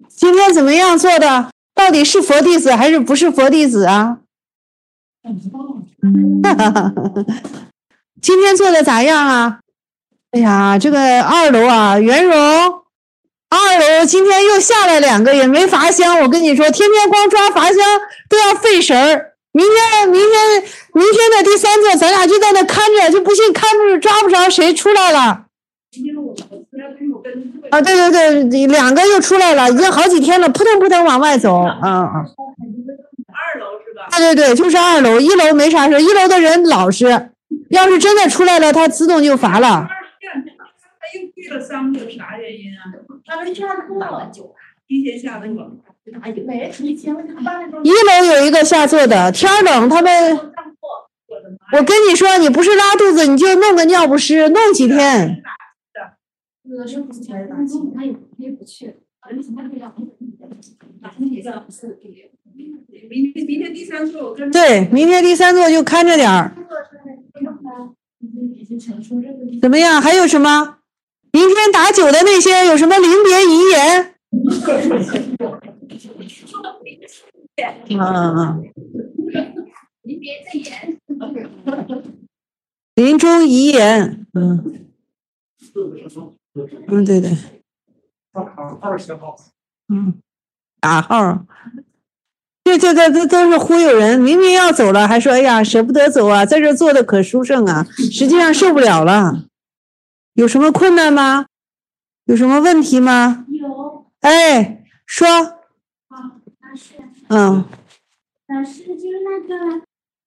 今天怎么样做的？到底是佛弟子还是不是佛弟子啊？今天做的咋样啊？哎呀，这个2楼啊，袁荣，2楼今天又下来2个，也没罚香。我跟你说，天天光抓罚香都要费神儿。明天的第3座，咱俩就在那看着，就不信看不抓不着谁出来了。啊，对对对，2个又出来了，已经好几天了，扑腾扑腾往外走。2楼是吧？对对对，就是2楼，1楼没啥事，1楼的人老实，要是真的出来了，他自动就罚了。 他又去了3个，啥原因啊？他们下座了，提前下的1 楼有一个下座的，天冷他们。我跟你说，你不是拉肚子，你就弄个尿不湿，弄几天。 他也不去。明天第3座， 对，明天第3座就看着点儿。怎么样？还有什么？明天打9的那些有什么临别遗言？临别赠言。临终遗言。对对。打号。这都是忽悠人，明明要走了，还说哎呀舍不得走啊，在这坐的可舒胜啊，实际上受不了了。有什么困难吗？有什么问题吗？ 有。 哎，说。 老师。老师就是那个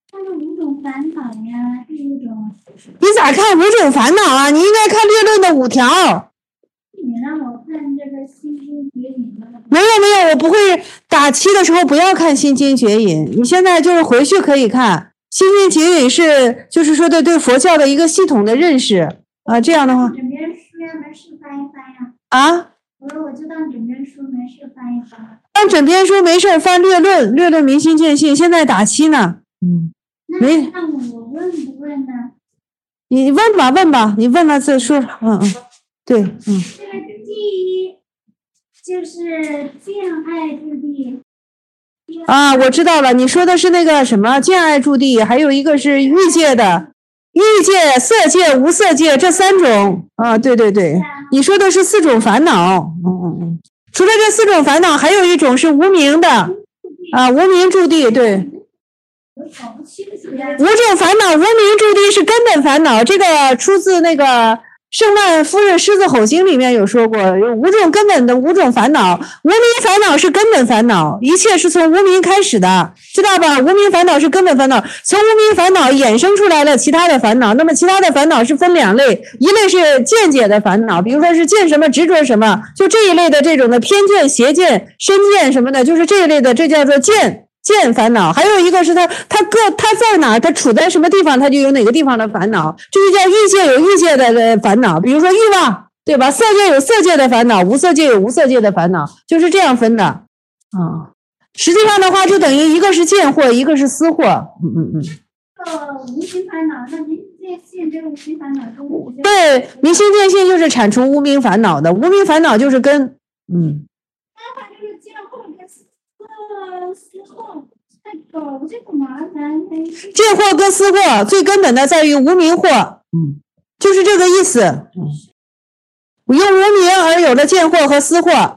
5种烦恼呀，第1种。 你咋看5种烦恼啊？你应该看列论的5条。 你让我看这个心经绝引的。 没有，我不会打七的时候不要看心经绝引，你现在就是回去可以看心经绝引，是就是说的对佛教的一个系统的认识啊，这样的话。 枕边书呀，没事翻一翻呀。 啊？ 我说我就当枕边书没事翻一翻。 当枕边书没事翻略论明心见性，现在打七呢。没。 那我问不问呢？ 你问吧，你问了再说。对。 这个第1就是见爱之地。 啊，我知道了，你说的是那个什么见爱住地，还有一个是欲界的，欲界、色界、无色界这3种啊，对对对，你说的是4种烦恼。除了这4种烦恼，还有一种是无明的啊，无明住地，对。5种烦恼，无明住地是根本烦恼，这个出自那个圣曼夫人狮子吼经里面有说过，有5种根本的5种烦恼，无明烦恼是根本烦恼，一切是从无明开始的，知道吧？无明烦恼是根本烦恼，从无明烦恼衍生出来了其他的烦恼，那么其他的烦恼是分2类，一类是见解的烦恼，比如说是见什么执着什么，就这一类的这种的偏见、邪见、身见什么的，就是这一类的，这叫做见烦恼。还有一个是他在哪儿，他处在什么地方，他就有哪个地方的烦恼，这就叫欲界有欲界的烦恼，比如说欲望，对吧？色界有色界的烦恼，无色界有无色界的烦恼，就是这样分的。实际上的话就等于一个是见惑，一个是思惑。 无明烦恼，那明心见性这个无明烦恼都对，明心见性就是铲除无明烦恼的，无明烦恼就是根。 就是见惑跟思惑，搞这个麻烦。 见惑跟思惑最根本的在于无明惑，就是这个意思。用无明而有了见惑和思惑。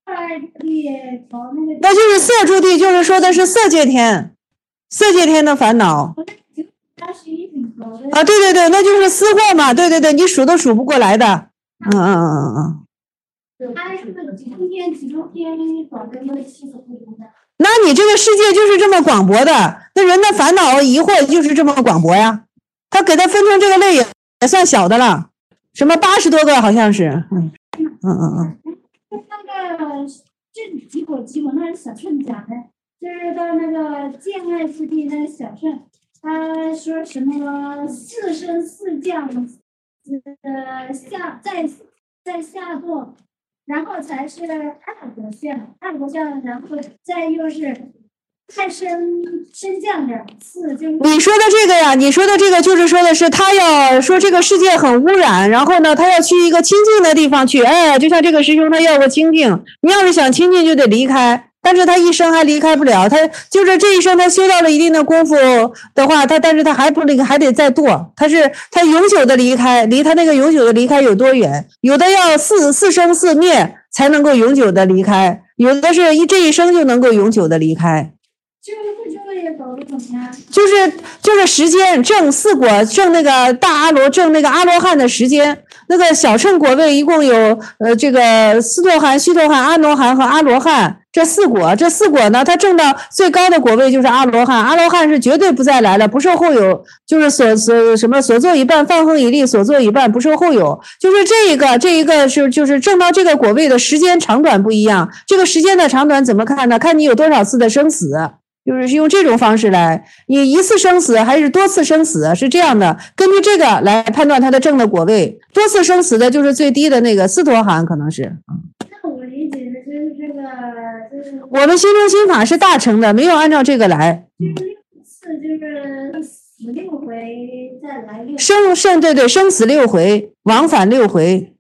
那就是色住地，就是说的是色界天，色界天的烦恼。啊，对对对，那就是思惑嘛，对对对，你数都数不过来的。那你这个世界就是这么广博的，那人的烦恼疑惑就是这么广博呀。他给他分成这个类也算小的了，什么80多个好像是。 那个这几果那是小乘讲的，就是到那个见爱之地那个小乘，他说什么4升4降，在下座，然后才是2国相，然后再又是太升降着，四就是你说的这个呀，你说的这个就是说的是他要说这个世界很污染，然后呢，他要去一个清净的地方去，哎，就像这个师兄他要个清净，你要是想清净就得离开，但是他一生还离开不了，他就是这一生他修到了一定的功夫的话，但是他还不那个还得再堕，他永久的离开，离他那个永久的离开有多远？有的要四生四灭才能够永久的离开，有的是这一生就能够永久的离开。 也走得怎么样？ 就是时间证四果，证那个大阿罗，证那个阿罗汉的时间，那个小乘果位一共有这个斯陀含、须陀含、阿罗汉和阿罗汉这四果，这四果呢，它证到最高的果位就是阿罗汉，阿罗汉是绝对不再来了，不受后有，就是所作一半放横一力，所作一半不受后有，就是这一个就是证到这个果位的时间长短不一样，这个时间的长短怎么看呢？看你有多少次的生死。就是用这种方式来，你一次生死还是多次生死，是这样的，根据这个来判断他的正的果位。多次生死的就是最低的那个斯陀含，可能是。 那我理解的就是这个，就是我们心中心法是大乘的，没有按照这个来。 就是6次，就是死6回再来6 对，生死6回，往返6回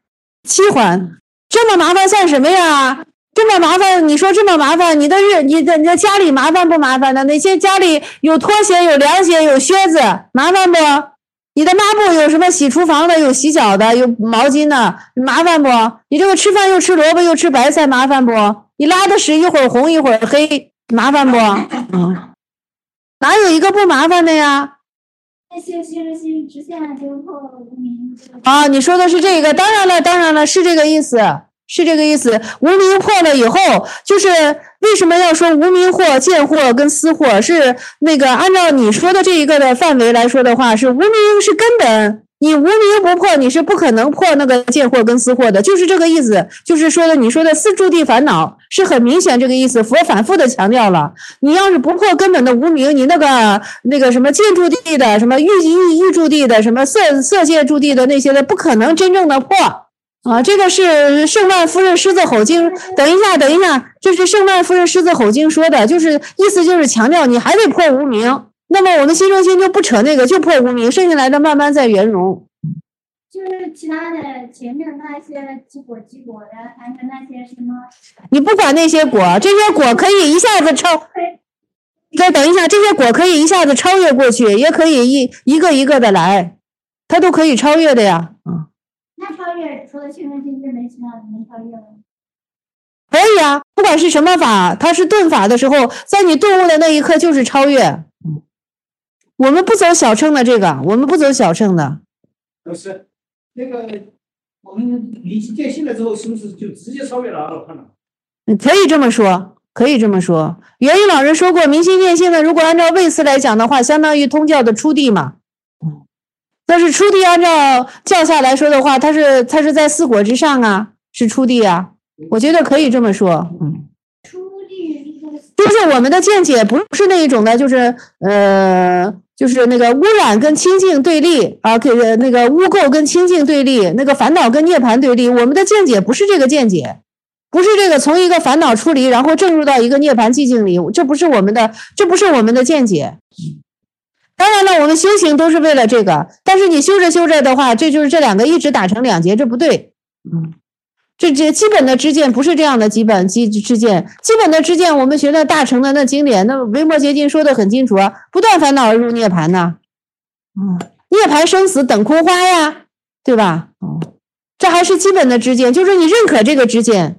，7还。这么麻烦算什么呀？这么麻烦，你说这么麻烦，你的家里麻烦不麻烦的？那些家里有拖鞋、有凉鞋、有靴子，麻烦不？你的抹布有什么洗厨房的、有洗脚的、有毛巾的，麻烦不？你这个吃饭又吃萝卜又吃白菜，麻烦不？你拉的屎一会儿红一会儿黑，麻烦不？哪有一个不麻烦的呀？ 那修心直下就破无明。 啊，你说的是这个，当然了，是这个意思。是这个意思，无明破了以后，就是为什么要说无明惑、见惑跟思惑？是那个按照你说的这一个的范围来说的话，是无明是根本，你无明不破，你是不可能破那个见惑跟思惑的，就是这个意思。就是说的你说的四诸地烦恼是很明显这个意思，佛反复的强调了，你要是不破根本的无明，你那个什么见住地的，什么欲住地的，什么色界住地的那些的，不可能真正的破。啊，这个是圣曼夫人狮子吼经。等一下，这是圣曼夫人狮子吼经说的，就是意思就是强调你还得破无明。那么我们心中心就不扯那个，就破无明，剩下来的慢慢再圆融。 就是其他的前面那些积果的，还有那些什么， 你不管那些果，这些果可以一下子超。再等一下，这些果可以一下子超越过去，也可以一个一个的来，它都可以超越的呀。 那超越除了修身心就没其他的能超越了？ 可以啊，不管是什么法，它是顿法的时候，在你顿悟的那一刻就是超越。我们不走小乘的这个，我们不走小乘的。 老师，那个我们离心见性了之后，是不是就直接超越了阿罗汉了？ 可以这么说，可以这么说。元瑛老人说过，明心见性的，如果按照位次来讲的话，相当于通教的初地嘛。但是初地按照教下来说的话，它是在四果之上啊，是初地啊，我觉得可以这么说。 初地就是我们的见解不是那一种的，就是那个污染跟清净对立啊，那个污垢跟清净对立，那个烦恼跟涅槃对立。我们的见解不是这个见解，不是这个从一个烦恼出离，然后正入到一个涅槃寂静里，这不是我们的见解。当然了，我们修行都是为了这个，但是你修着的话，这就是这两个一直打成两截，这不对。这基本的知见不是这样的知见，基本的知见我们学的大乘的那经典，那维摩诘经说的很清楚啊，不断烦恼而入涅槃呐。涅槃生死等空花呀，对吧？这还是基本的知见，就是你认可这个知见。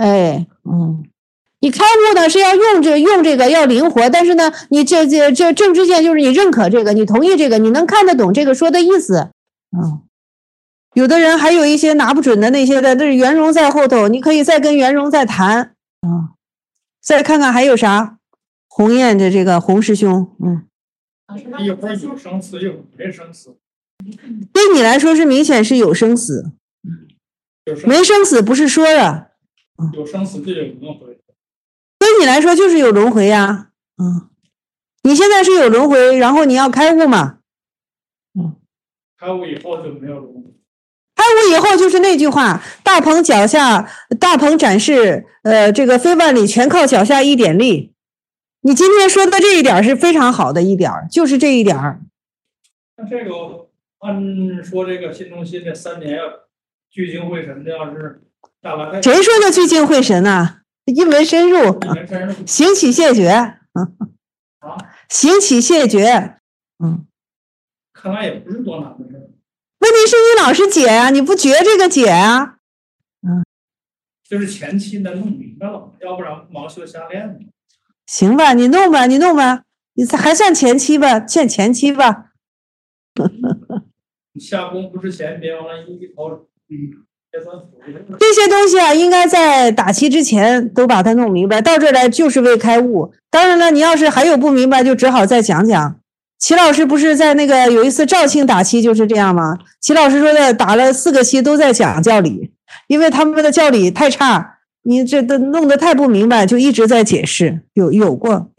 你开悟呢是要用这个要灵活，但是呢，你这正知见就是你认可这个，你同意这个，你能看得懂这个说的意思。有的人还有一些拿不准的那些的，那是圆融在后头，你可以再跟圆融再谈。再看看还有啥？鸿雁的这个洪师兄， 一会儿有生死，一会儿没生死。 对你来说是明显是有生死，没生死不是说的。 有生死就有轮回。 对你来说就是有轮回呀。你现在是有轮回，然后你要开悟嘛。 开悟以后就没有轮回。 开悟以后就是那句话，大鹏展翅，这个非万里全靠脚下一点力。 你今天说的这一点是非常好的一点，就是这一点。 那这个按说这个新中心这3年要聚精会神的，要是大来， 谁说的聚精会神啊？一门深入，行起谢绝，行起谢绝， 看来也不是多难的事。 问题是你老是解啊，你不觉这个解啊？ 就是前期得弄明白了，要不然盲修瞎练。 行吧，你弄吧，你弄吧，你还算前期吧，算前期吧。 你下功夫之前别往那一头别算死。 这些东西啊，应该在打期之前都把它弄明白，到这儿来就是为开悟。当然了，你要是还有不明白，就只好再讲讲。齐老师不是在那个有一次肇庆打期就是这样吗？齐老师说的打了4个期都在讲教理，因为他们的教理太差，你这都弄得太不明白，就一直在解释。有过。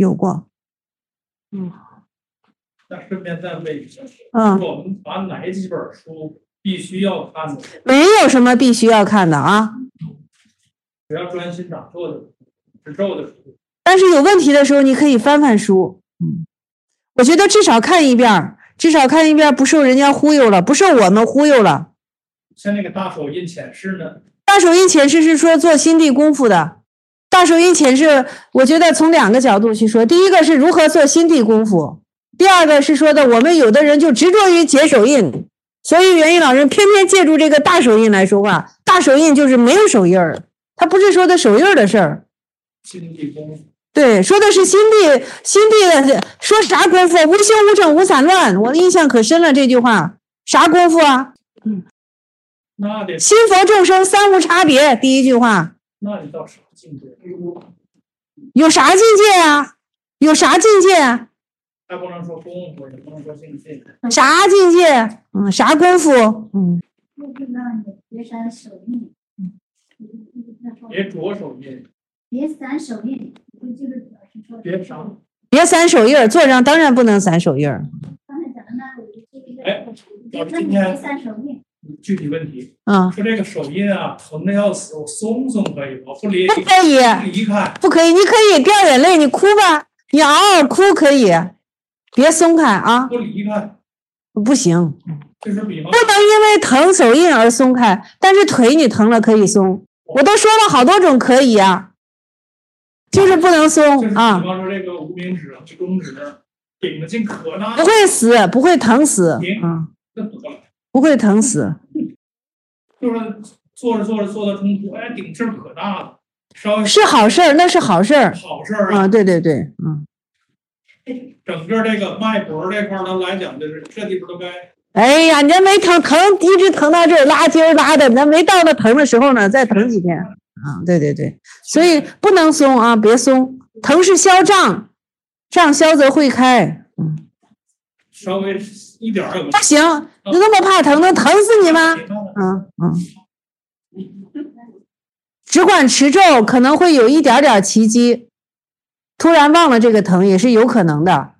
那顺便再问一下， 嗯， 我们把哪几本书必须要看的？ 没有什么必须要看的啊， 只要专心打坐的、持咒的书。 但是有问题的时候，你可以翻翻书。我觉得至少看一遍，不受人家忽悠了，不受我们忽悠了。 像那个大手印浅释呢？ 大手印浅释是说做心地功夫的。大手印浅释，我觉得从2个角度去说，第一个是如何做心地功夫，第二个是说的我们有的人就执着于解手印，所以元一老人偏偏借助这个大手印来说话。大手印就是没有手印儿，他不是说的手印儿的事儿。 心地功夫。 对，说的是心地说啥功夫？无形无整无散乱，我的印象可深了这句话。啥功夫啊？ 那得心佛众生三无差别，第一句话。 那你到啥境界？ 有啥境界啊？有啥境界啊？ 还不能说功夫，也不能说境界。 啥境界？啥功夫？ 就是让你别闪手印， 别着手印， 别散手印，就是表示说别啥。 别散手印儿，坐上当然不能散手印儿。 刚才讲的那老师今别天散手印。 具体问题， 说这个手印啊，疼的要死，我松可以吗？不离不可以， 离开， 不可以，你可以掉眼泪，你哭吧，你嗷嗷哭可以，别松开啊， 不离开， 不行， 就是比方不能因为疼手印而松开，但是腿你疼了可以松，我都说了好多种可以啊，就是不能松啊。 比方说这个无名指、中指顶的劲可大， 不会死，不会疼死， 那得了。 不会疼死， 就是做着冲突，哎，顶劲可大了，稍微是好事儿，那是好事儿， 好事儿啊， 对， 整个这个脉搏这块呢来讲，就是这地方都该。 哎呀，你这没疼，一直疼到这儿拉筋拉的，那没到那疼的时候呢，再疼几天啊，对，所以不能松啊，别松，疼是消胀，胀消则会开， 稍微一点儿不行，你那么怕疼，能疼死你吗？只管持咒，可能会有一点点奇迹，突然忘了这个疼也是有可能的。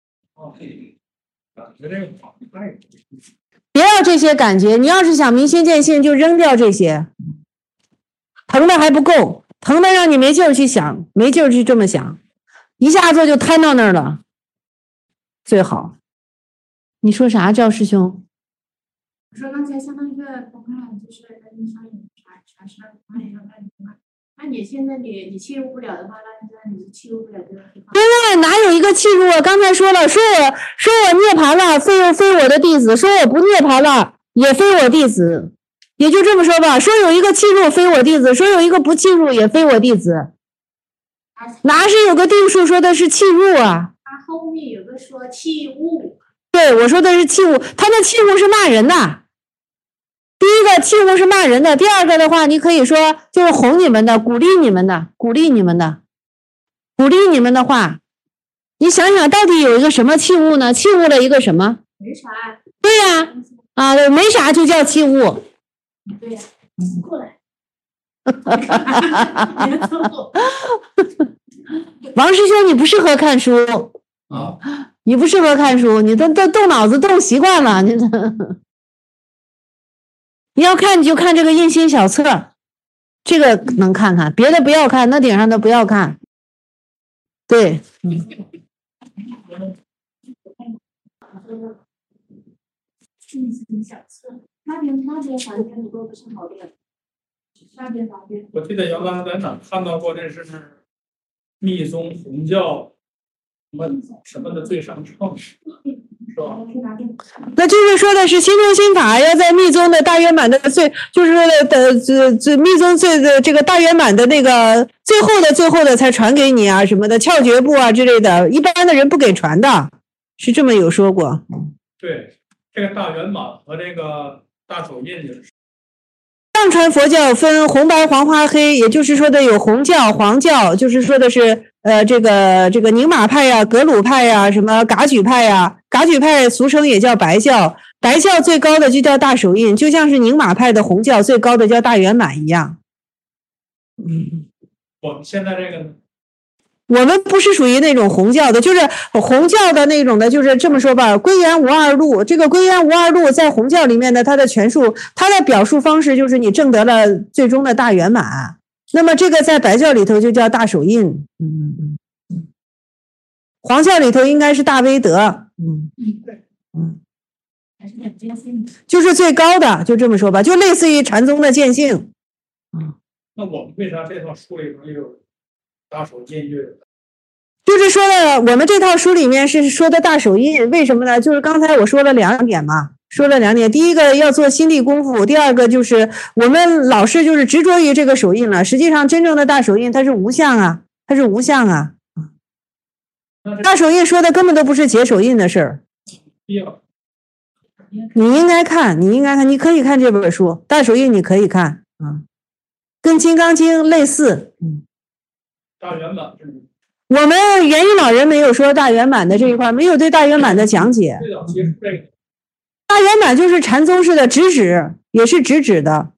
别要这些感觉，你要是想明心见性，就扔掉这些。疼的还不够，疼的让你没劲儿去想，没劲儿去这么想，一下子就瘫到那儿了。最好。你说啥，赵师兄？ 我说刚才相当于我看就是你想有啥事儿，那你现在你契入不了的话，那现在你就契入不了这个地方。 现在哪有一个契入啊？刚才说了，说我涅槃了，非我的弟子；说我不涅槃了，也非我弟子。也就这么说吧，说有一个契入非我弟子，说有一个不契入也非我弟子。哪是有个定数说的是契入啊？ 他后面有个说契物。 对，我说的是契物，他那契物是骂人的。第一个契物是骂人的，第二个的话，你可以说就是哄你们的，鼓励你们的话。你想想，到底有一个什么契物呢？契物了一个什么？ 没啥。 对呀，对，没啥就叫契物。 对呀，过来。 王师兄，你不适合看书啊。 你不适合看书，你都动脑子动习惯了，你要看你就看这个印心小册，这个能看看，别的不要看，那顶上的不要看， 对， 小册，那边房间多不是好的，那边房间。 我记得原来在哪看到过，这是密宗红教什么的最上乘，是吧？ 那就是说的是心中心法要在密宗的大圆满的就是说的密宗这个大圆满的那个最后的才传给你啊什么的窍诀部啊之类的，一般的人不给传的，是这么有说过。 对，这个大圆满和这个大手印就是。 藏传佛教分红白黄花黑，也就是说的有红教、黄教，就是说的是这个宁玛派呀、格鲁派呀、什么噶举派呀，噶举派俗称也叫白教，白教最高的就叫大手印，就像是宁玛派的红教最高的叫大圆满一样。 我们现在这个呢？ 我们不是属于那种红教的，就是红教的那种的，就是这么说吧，归元无二路。这个归元无二路在红教里面的，它的权术，它的表述方式就是你证得了最终的大圆满。那么这个在白教里头就叫大手印，黄教里头应该是大威德，就是最高的，就这么说吧，就类似于禅宗的见性。 那我们为啥这套书里头有大手印乐？ 就是说的，我们这套书里面是说的大手印，为什么呢？就是刚才我说了2点嘛，第一个要做心地功夫，第二个就是我们老是就是执着于这个手印了，实际上真正的大手印它是无相啊，大手印说的根本都不是解手印的事儿。你应该看，你可以看这本书，大手印你可以看跟《金刚经》类似， 大圆满是吗？ 我们元音老人没有说大圆满的这一块，没有对大圆满的讲解。大圆满就是禅宗式的直指，也是直指的。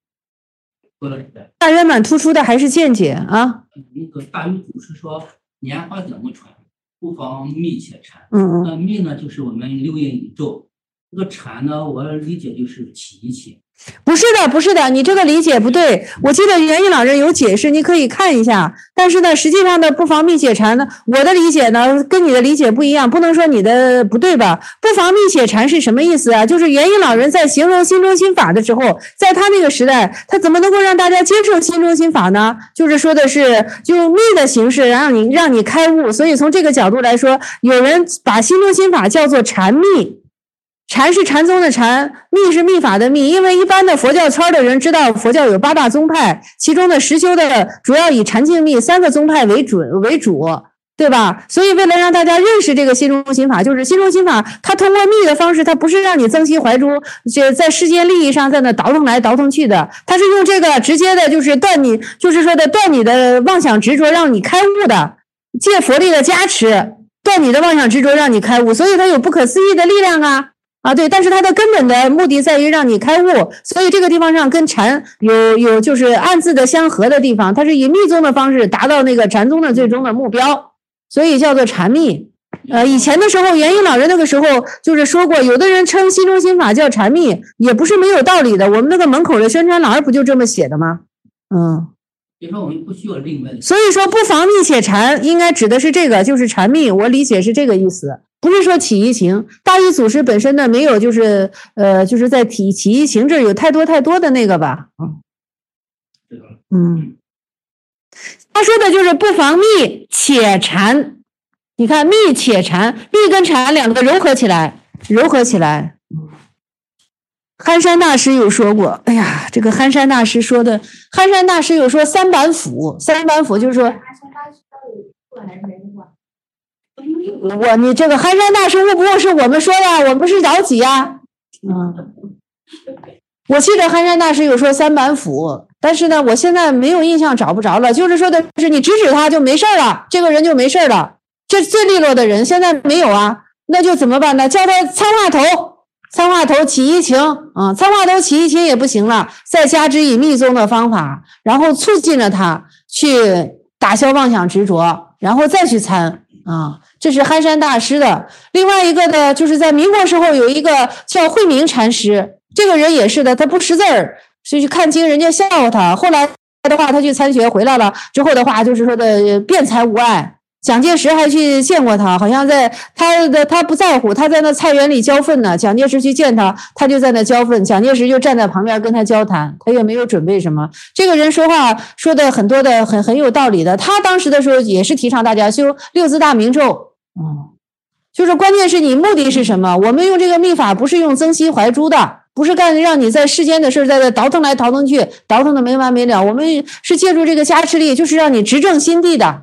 大圆满突出的还是见解啊。 那个大禹祖是说莲花怎么传，不妨密且禅。密呢就是我们六印宇宙，这个禅呢，我理解就是起一起。 不是的，你这个理解不对。我记得元音老人有解释，你可以看一下。但是呢，实际上的不妨密且禅呢，我的理解呢跟你的理解不一样，不能说你的不对吧？不妨密且禅是什么意思啊？就是元音老人在形容心中心法的时候，在他那个时代，他怎么能够让大家接受心中心法呢？就是说的是就用密的形式让你开悟。所以从这个角度来说，有人把心中心法叫做禅密。禅是禅宗的禅，密是密法的密，因为一般的佛教圈的人知道佛教有8大宗派，其中的实修的主要以禅净密3个宗派为主，对吧？所以为了让大家认识这个心中心法，就是心中心法它通过密的方式，它不是让你增息怀诛，在世间利益上在那倒腾来倒腾去的，它是用这个直接的就是断你，就是说的断你的妄想执着，让你开悟的，借佛力的加持断你的妄想执着，让你开悟，所以它有不可思议的力量啊，对，但是它的根本的目的在于让你开悟，所以这个地方上跟禅有就是暗自的相合的地方，它是以密宗的方式达到那个禅宗的最终的目标，所以叫做禅密。以前的时候，元音老人那个时候就是说过，有的人称心中心法叫禅密，也不是没有道理的。我们那个门口的宣传栏不就这么写的吗？ 比如说我们不需要另外的。 所以说不妨密且禅，应该指的是这个，就是禅密，我理解是这个意思。不是说起一情，大禹祖师本身呢没有，就是在起一情这儿有太多的那个吧，他说的就是不妨密且禅，你看密且禅，密跟禅两个柔合起来。憨山大师有说过，哎呀，这个憨山大师说的，憨山大师有说三板斧就是说。你这个憨山大师会不会是我们说的？我们是着急呀。我记得憨山大师有说三板斧，但是呢，我现在没有印象，找不着了。就是说的是你指他就没事了，这个人就没事了。这最利落的人现在没有啊，那就怎么办呢？叫他参话头起一情参话头起一情也不行了，再加之以密宗的方法，然后促进了他去打消妄想执着，然后再去参这是憨山大师的。另外一个呢，就是在民国时候有一个叫慧明禅师，这个人也是的，他不识字儿，所以去看经人家笑话他。后来的话，他去参学回来了之后的话，就是说的辩才无碍， 蒋介石还去见过他，好像在他不在乎，他在那菜园里浇粪呢。蒋介石去见他，他就在那浇粪，蒋介石就站在旁边跟他交谈，他也没有准备什么。这个人说话说的很多的很有道理的，他当时的时候也是提倡大家修六字大明咒，就是关键是你目的是什么？我们用这个秘法不是用增息怀诛的，不是干让你在世间的事在这倒腾来倒腾去，倒腾的没完没了。我们是借助这个加持力，就是让你直正心地的。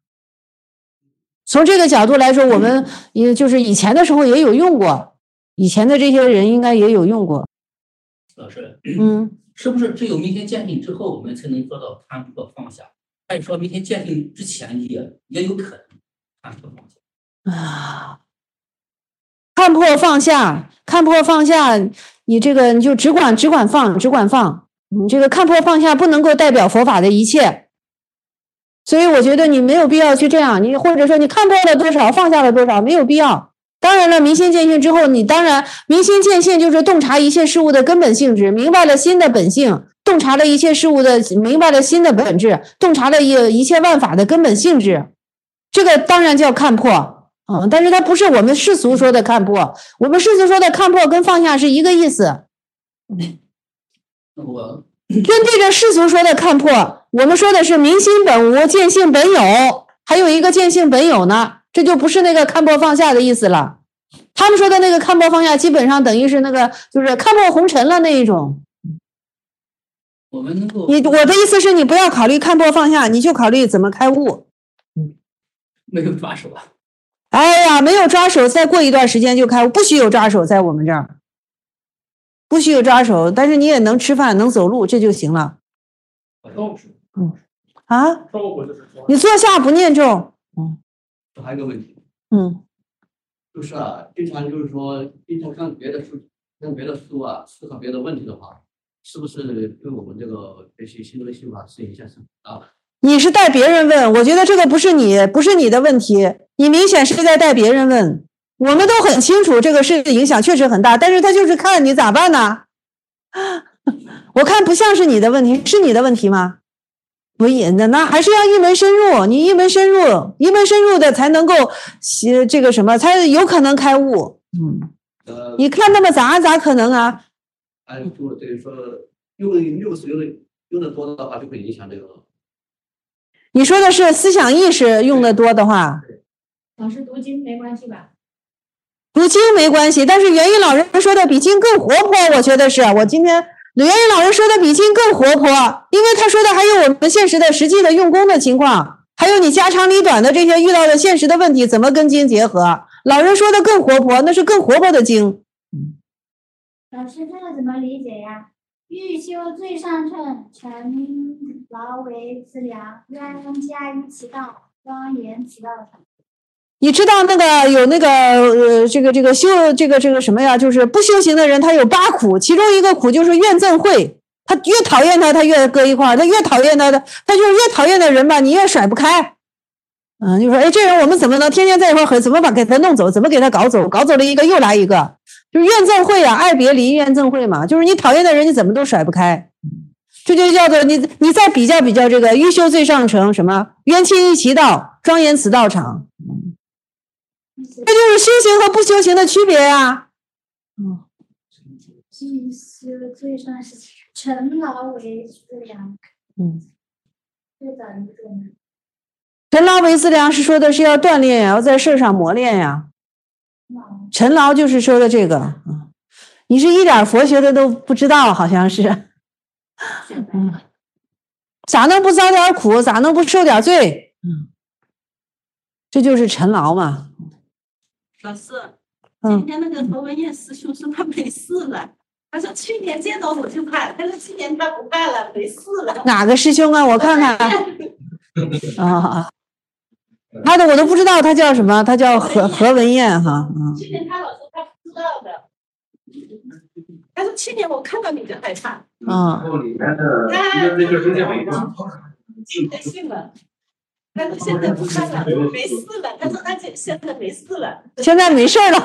从这个角度来说，我们也就是以前的时候也有用过，以前的这些人应该也有用过。 老师，是不是只有明天见性之后，我们才能做到看破放下？还是说明天见性之前也有可能看破放下啊？看破放下，看破放下，你这个你就只管放，只管放。你这个看破放下不能够代表佛法的一切。所以我觉得你没有必要去这样，你或者说你看破了多少，放下了多少，没有必要。当然了，明心见性之后，你当然明心见性就是洞察一切事物的根本性质，明白了心的本性，洞察了一切事物的，明白了心的本质，洞察了一切万法的根本性质，这个当然叫看破。但是它不是我们世俗说的看破，我们世俗说的看破跟放下是一个意思。针对着世俗说的看破，我们说的是明心本无，见性本有，还有一个见性本有呢，这就不是那个看破放下的意思了。他们说的那个看破放下，基本上等于是那个就是看破红尘了那一种。 我的意思是你不要考虑看破放下，你就考虑怎么开悟。 没有抓手啊。 哎呀，没有抓手，再过一段时间就开悟，不许有抓手，在我们这儿不许有抓手，但是你也能吃饭能走路，这就行了。你坐下不念咒。 还有一个问题，就是经常就是说，经常看别的书啊，思考别的问题的话，是不是对我们这个学习新的心法是影响很大的？ 你是带别人问，我觉得这个不是你的问题，你明显是在带别人问。我们都很清楚这个事影响确实很大，但是他就是看你咋办呢？我看不像是你的问题，是你的问题吗？不也那还是要一门深入，你一门深入的才能够这个什么，才有可能开悟。你看那么咋可能啊？ 就等于说用的多的话，就会影响这个。 你说的是思想意识用的多的话， 老师读经没关系吧？ 读经没关系，但是元音老人说的比经更活泼，我觉得是我今天元音老人说的比经更活泼，因为他说的还有我们现实的实际的用功的情况，还有你家长里短的这些遇到的现实的问题怎么跟经结合。老人说的更活泼，那是更活泼的经。 老师，这个怎么理解呀？欲修最上乘，勤劳为资粮，愿加于其道，庄严其道场。 你知道那个有那个这个修这个什么呀？就是不修行的人，他有8苦，其中一个苦就是怨憎会。他越讨厌他越搁一块儿；他越讨厌他就是越讨厌的人吧，你越甩不开。就说这人我们怎么能天天在一块儿，怎么把给他弄走，怎么给他搞走了一个又来一个，就是怨憎会啊，爱别离怨憎会嘛，就是你讨厌的人你怎么都甩不开。这就叫做你再比较这个欲修最上乘，什么冤亲一其道，庄严此道场。这就是修行和不修行的区别呀。 欲修最上是勤劳为资粮。最早一个呢？ 勤劳为资粮是说的是要锻炼呀，要在事上磨练呀。勤劳就是说的这个。你是一点佛学的都不知道，好像是。咋能不遭点苦，咋能不受点罪？这就是勤劳嘛。 老师，今天那个何文艳师兄说他没事了，他说去年见到我就怕，但是今年他不怕了，没事了。 哪个师兄啊？我看看。他的我都不知道他叫什么，他叫何文艳哈。 去年他老说他不知道的，他说去年我看到你就害怕。今天信了。他说现在不看了，没事了。他说他现在没事了。 现在没事了。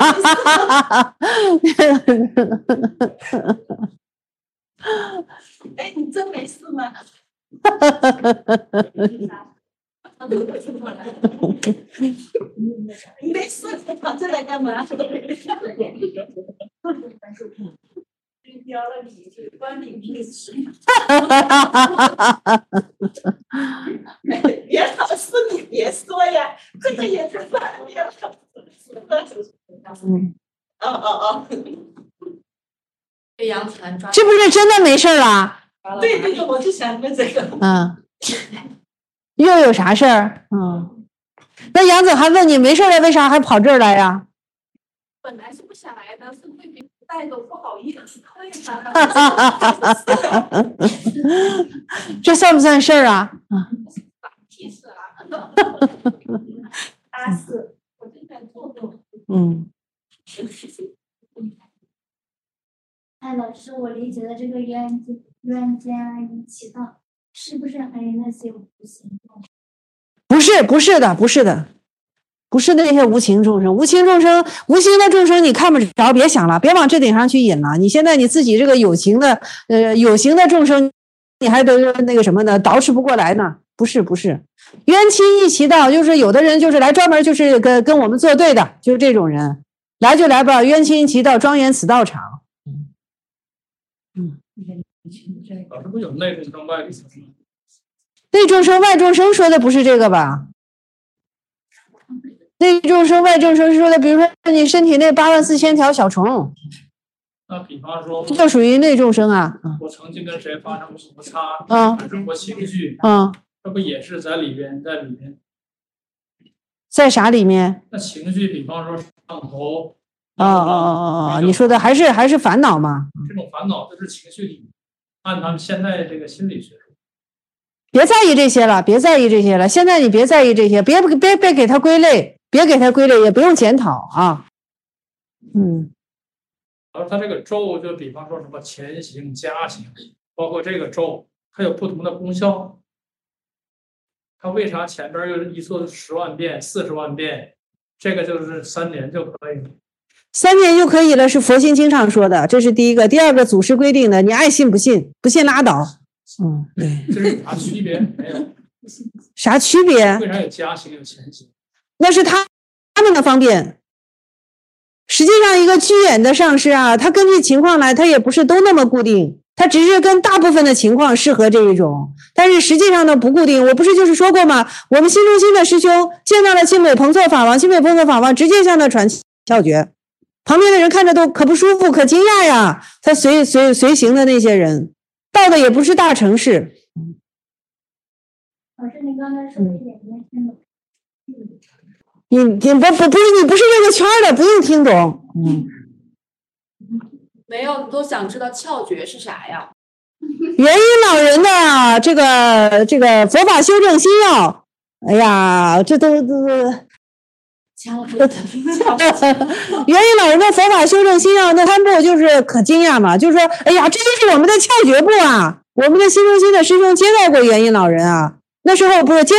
哎，你真没事吗？ 没事，跑这来干嘛？标了你，关你屁事。袁老师，你别说呀，这个也是反面的。哦。 被杨子涵抓。 这不是真的没事啦？ 对，我就想问这个。 又有啥事儿？那杨子涵问你没事了，为啥还跑这儿来呀？ 本来是不想来的，是被别人带走，不好意思退他。 这算不算事儿啊？ 屁事啊！大事，我就想做。 老师，我理解的这个冤家宜其道，是不是还有那些无形众生？ 不是的，不是那些无情众生，无情的众生你看不着，别想了，别往这顶上去引了。你现在你自己这个有形的众生，你还得那个什么呢？捯饬不过来呢。不是，冤亲宜其道，就是有的人就是来专门就是跟我们作对的，就是这种人，来就来吧，冤亲宜其道，庄严此道场。 老师不有内众生外众生吗？ 内众生外众生说的不是这个吧？内众生外众生说的，比如说你身体内84000条小虫， 那比方说， 这就属于内众生啊。 我曾经跟谁发生过摩擦，产生过情绪，这不也是在里边？ 在啥里面？ 那情绪，比方说上头。 你说的还是烦恼嘛？ 这种烦恼就是情绪里面，按他们现在这个心理学说， 别在意这些了。现在你别在意这些，别给它归类，也不用检讨啊。 而它这个咒，就比方说什么前行、加行，包括这个咒，它有不同的功效。它为啥前边又一做10万遍、40万遍？这个就是3年就可以了。 3年就可以了，是佛心经上说的，这是第一个。第二个，祖师规定的，你爱信不信，不信拉倒。 对。这是啥区别？没有。 啥区别？ 为啥有加行有前行？ 那是他们的方便。实际上，一个居远的上师啊，他根据情况来，他也不是都那么固定，他只是跟大部分的情况适合这一种，但是实际上呢不固定。我不是就是说过吗？我们新中心的师兄见到了清北彭措法王，直接向他传窍诀。旁边的人看着都可不舒服，可惊讶呀！他随行的那些人，到的也不是大城市。 老师，你刚才说的一点没听懂。 你不是这个圈的，不用听懂。 没有，都想知道窍诀是啥呀？ 元音老人的这个佛法修正心要，哎呀，这都。元音老人的佛法修正心要那3部就是可惊讶嘛，就是说，哎呀，这就是我们的窍诀部啊！我们的新中心的师兄接待过元音老人啊，那时候不是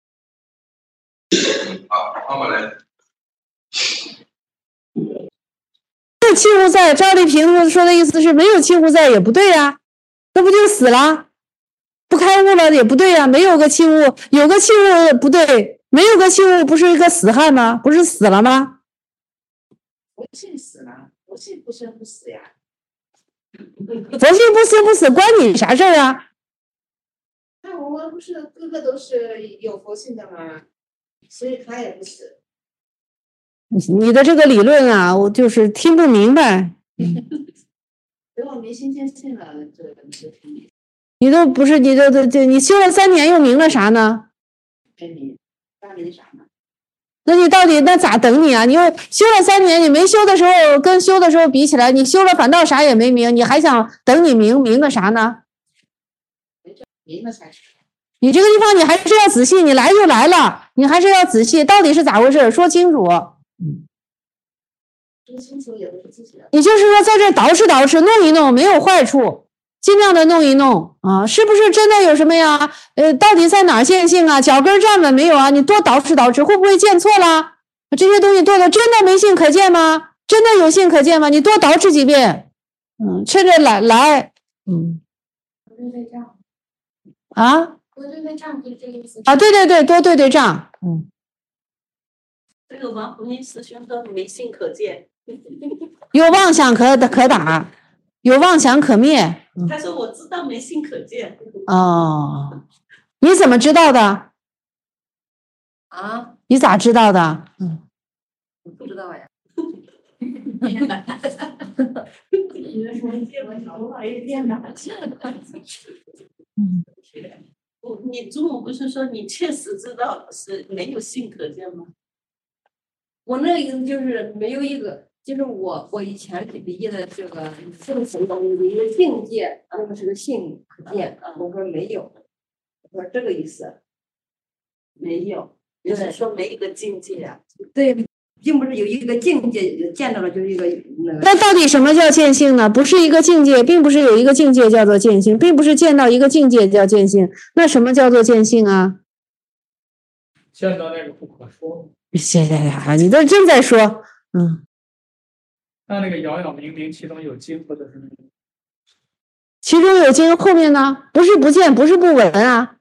好，我来。 有气无在，赵丽萍说的意思是没有气无在也不对呀，那不就死了？不开悟了也不对呀，没有个气悟，有个气悟不对。没有个气悟不是一个死汉吗？不是死了吗？ 佛性死了，佛性不生不死呀。 佛性不生不死关你啥事儿啊？ 那我们不是个个都是有佛性的吗？所以他也不死。 你的这个理论啊，我就是听不明白。 给我没新鲜性了，这你都不是，你修了3年又明了啥呢？ 没明。明啥呢？ 那你到底那咋等你啊？你又修了3年，你没修的时候跟修的时候比起来，你修了反倒啥也没明，你还想等你明个啥呢？ 明了才是。 你这个地方你还是要仔细，你来就来了，你还是要仔细，到底是咋回事？说清楚。 说清楚也不是自己的。 你就是说在这捯饬弄一弄，没有坏处。尽量的弄一弄啊，是不是真的有什么呀？到底在哪儿见性啊？脚跟站稳没有啊？你多捯饬，会不会见错了？这些东西做的真的没性可见吗？真的有性可见吗？你多捯饬几遍，趁着来，啊， 多对对仗就是这个意思。 啊，对对对，多对对仗。 这个王红英师兄说没性可见， 有妄想可打，有妄想可灭。 他说我知道没性可见。 哦，你怎么知道的？ 啊？ 你咋知道的？ 我不知道呀。 你祖母不是说你确实知道是没有性可见吗？ 我那个意思就是没有一个，就是我以前理解的这个性神的一个境界，那个是个性可见，我说没有，我说这个意思， 没有，你是说没一个境界啊？ 对，并不是有一个境界见到了就是一个那个。 那到底什么叫见性呢？不是一个境界，并不是有一个境界叫做见性，并不是见到一个境界叫见性。那什么叫做见性啊？ 见到那个不可说。 你这正在说， 那个杳杳冥冥，其中有经，或者是那个其中有经，后面呢？不是不见，不是不闻啊，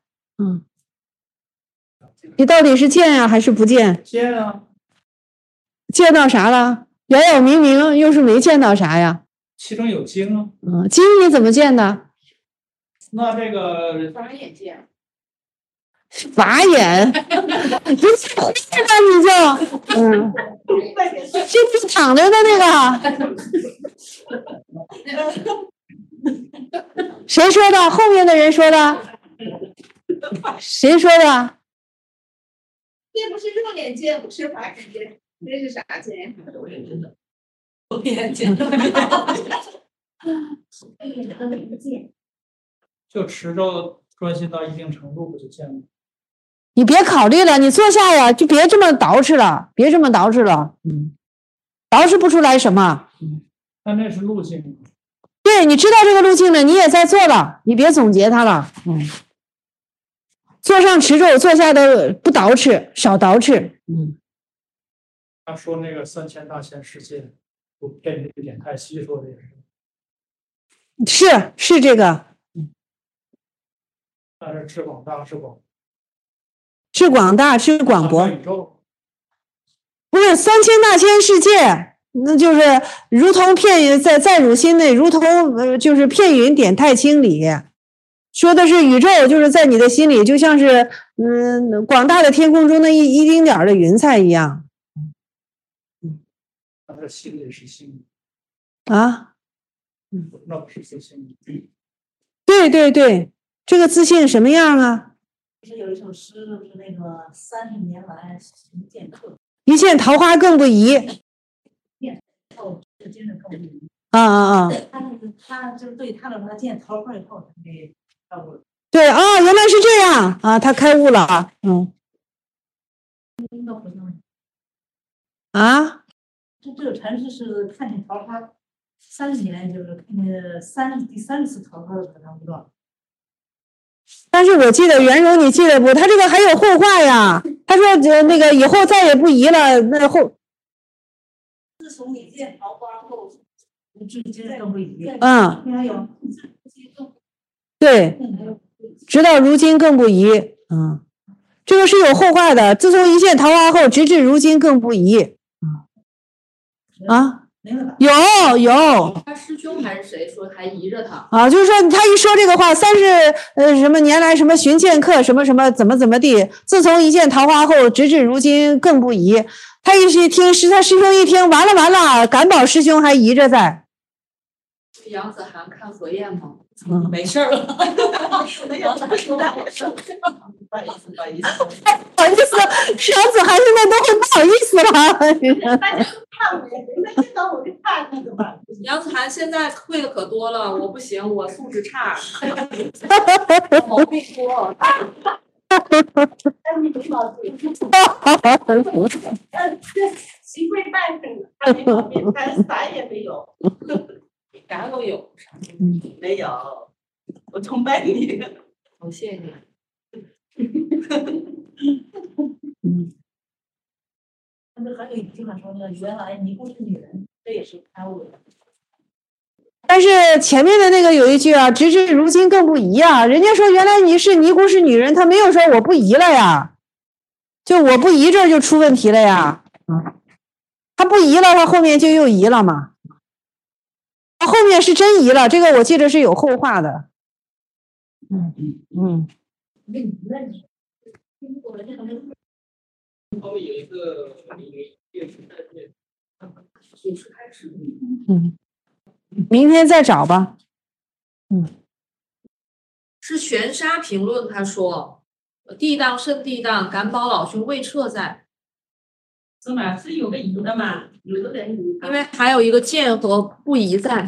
你到底是见啊还是不见？ 见啊。 见到啥了？杳杳冥冥，又是没见到啥呀？ 其中有经啊。 经你怎么见的？ 那这个法眼见。 法眼，你是吧？你就，就躺着的那个，谁说的？后面的人说的？谁说的？ 这不是肉眼见，不是法眼见，这是啥见？ 我也知道， 肉眼见。 就持咒专心到一定程度，不就见了？ 你别考虑了，你坐下呀，就别这么捯饬了，别这么捯饬了，捯饬不出来什么。 那是路径。 对，你知道这个路径了，你也在做了，你别总结它了。坐上持咒，坐下的不捯饬，少捯饬。 他说那个3000大千世界，不骗你点太稀说的也是。 是这个。 但是智广大智广。 智广大智广博。不是3000大千世界，那就是如同片在汝心内，如同就是片云点太清里。说的是宇宙，就是在你的心里，就像是广大的天空中的一丁点的云彩一样。 那是心里是心啊？ 那不是自信。 对对对，这个自信什么样啊？ 不是有一首诗，是那个30年来行剑客， 一见桃花更不疑。 是真的更不疑。他就是对他的说，他见桃花以后，他给开悟了。 对啊，原来是这样啊，他开悟了。 这个禅师是看见桃花30年，就是看见第3次桃花的可能不到。 但是我记得袁荣，你记得不？他这个还有后话呀。他说那个以后再也不疑了。那后， 自从你见桃花后，至今更不疑。 对，直到如今更不疑。这个是有后话的。自从一见桃花后，直至如今更不疑。有。 他师兄还是谁说还疑着他？ 就是说他一说这个话，30什么年来什么寻剑客什么什么怎么地，自从一见桃花后，直至如今更不疑。他一听他师兄一听，完了，感保师兄还疑着在。 杨子涵看火焰吗？ 没事了。 不好意思，杨子涵现在都会不好意思了。 看我，没见到我就看那个吧。 杨子涵现在会的可多了，我不行，我素质差，毛病多。 你没毛病。幸亏半生，他没毛病，他啥也没有。 啥都有。 没有，我崇拜你。 好，谢谢你。 还有一句话说呢，原来你不是女人，这也是开悟的。 但是前面的那个有一句啊，直至如今更不疑啊。人家说原来你是尼姑是女人，他没有说我不疑了呀，就我不疑这儿就出问题了呀。他不疑了，他后面就又疑了嘛。后面是真疑了，这个我记得是有后话的。 后面有一个明天再找吧。 是玄沙评论，他说：“地当甚地当，感保老兄未撤在。” 是吗？是有个疑的嘛？有的人疑， 因为还有一个见和不疑在。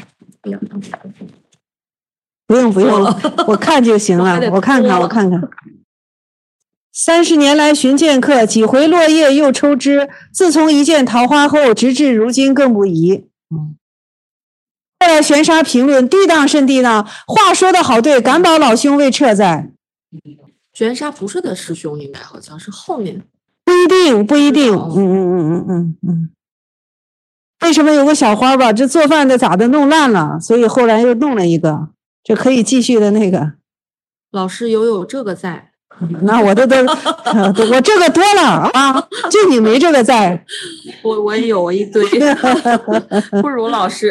不用，我看就行了。我看看。30年来寻剑客，几回落叶又抽枝。自从一见桃花后，直至如今更不疑。后来玄沙评论：地当甚地当，话说得好对，感保老兄未撤在。 玄沙不是的师兄，应该好像是后面。 不一定。为什么有个小花吧？这做饭的咋的弄烂了，所以后来又弄了一个，这可以继续的那个。 老师有这个在。 那我我这个多了啊，就你没这个在。 我也有一堆，不如老师。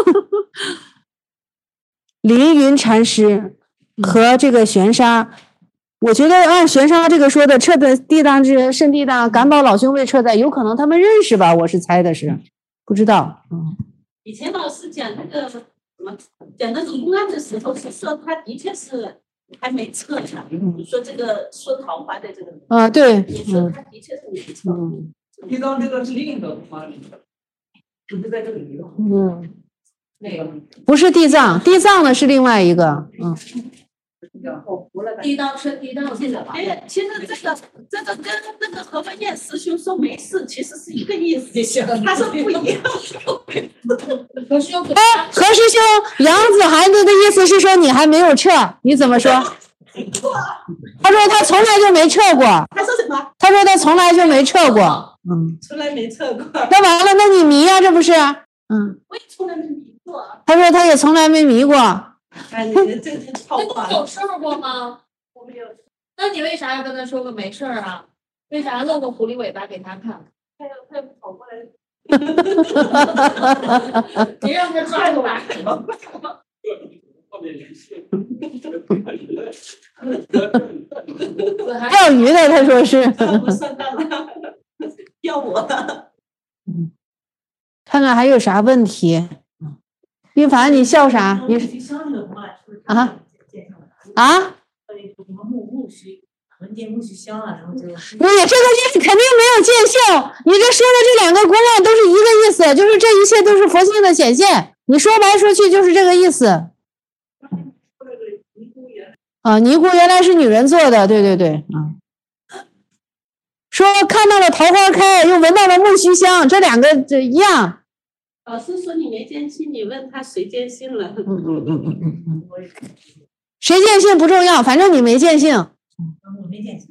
凌云禅师和这个玄沙，我觉得按玄沙这个说的，撤的地当之甚地当，感保老兄未撤在，有可能他们认识吧？我是猜的是，不知道。 以前老师讲那个什么，讲那个公案的时候，是说他的确是。还没撤呢，你说这个说桃花的这个对， 你说他的确是没撤。 地当这个是另一个吗？不是在这里吗？ 那个不是地藏，地藏呢是另外一个。 地当甚地当， 其实这个跟那个何文彦师兄说没事，其实是一个意思。他说不一样。 何师兄， 杨子涵的意思是说你还没有撤，你怎么说？他说他从来就没撤过。 他说什么？ 他说他从来就没撤过。 从来没撤过。 那完了，那你迷呀，这不是？ 我也从来没迷过。 他说他也从来没迷过。 哎，你这是桃花。 有事儿过吗？ 我没有。 那你为啥要跟他说个没事儿啊？为啥露个狐狸尾巴给他看？ 他要跑过来。 你让他抓住吧。 钓鱼的，他说是。 我算到了，要我。 看看还有啥问题？云凡，你笑啥？你啊？你这个意思肯定没有见性，你这说的这两个公案都是一个意思，就是这一切都是佛性的显现。你说来说去就是这个意思。尼姑原来是女人做的，对。说看到了桃花开，又闻到了木须香，这两个这一样。 老师说你没见性，你问他谁见性了？ 谁见性不重要，反正你没见性。 我没见性。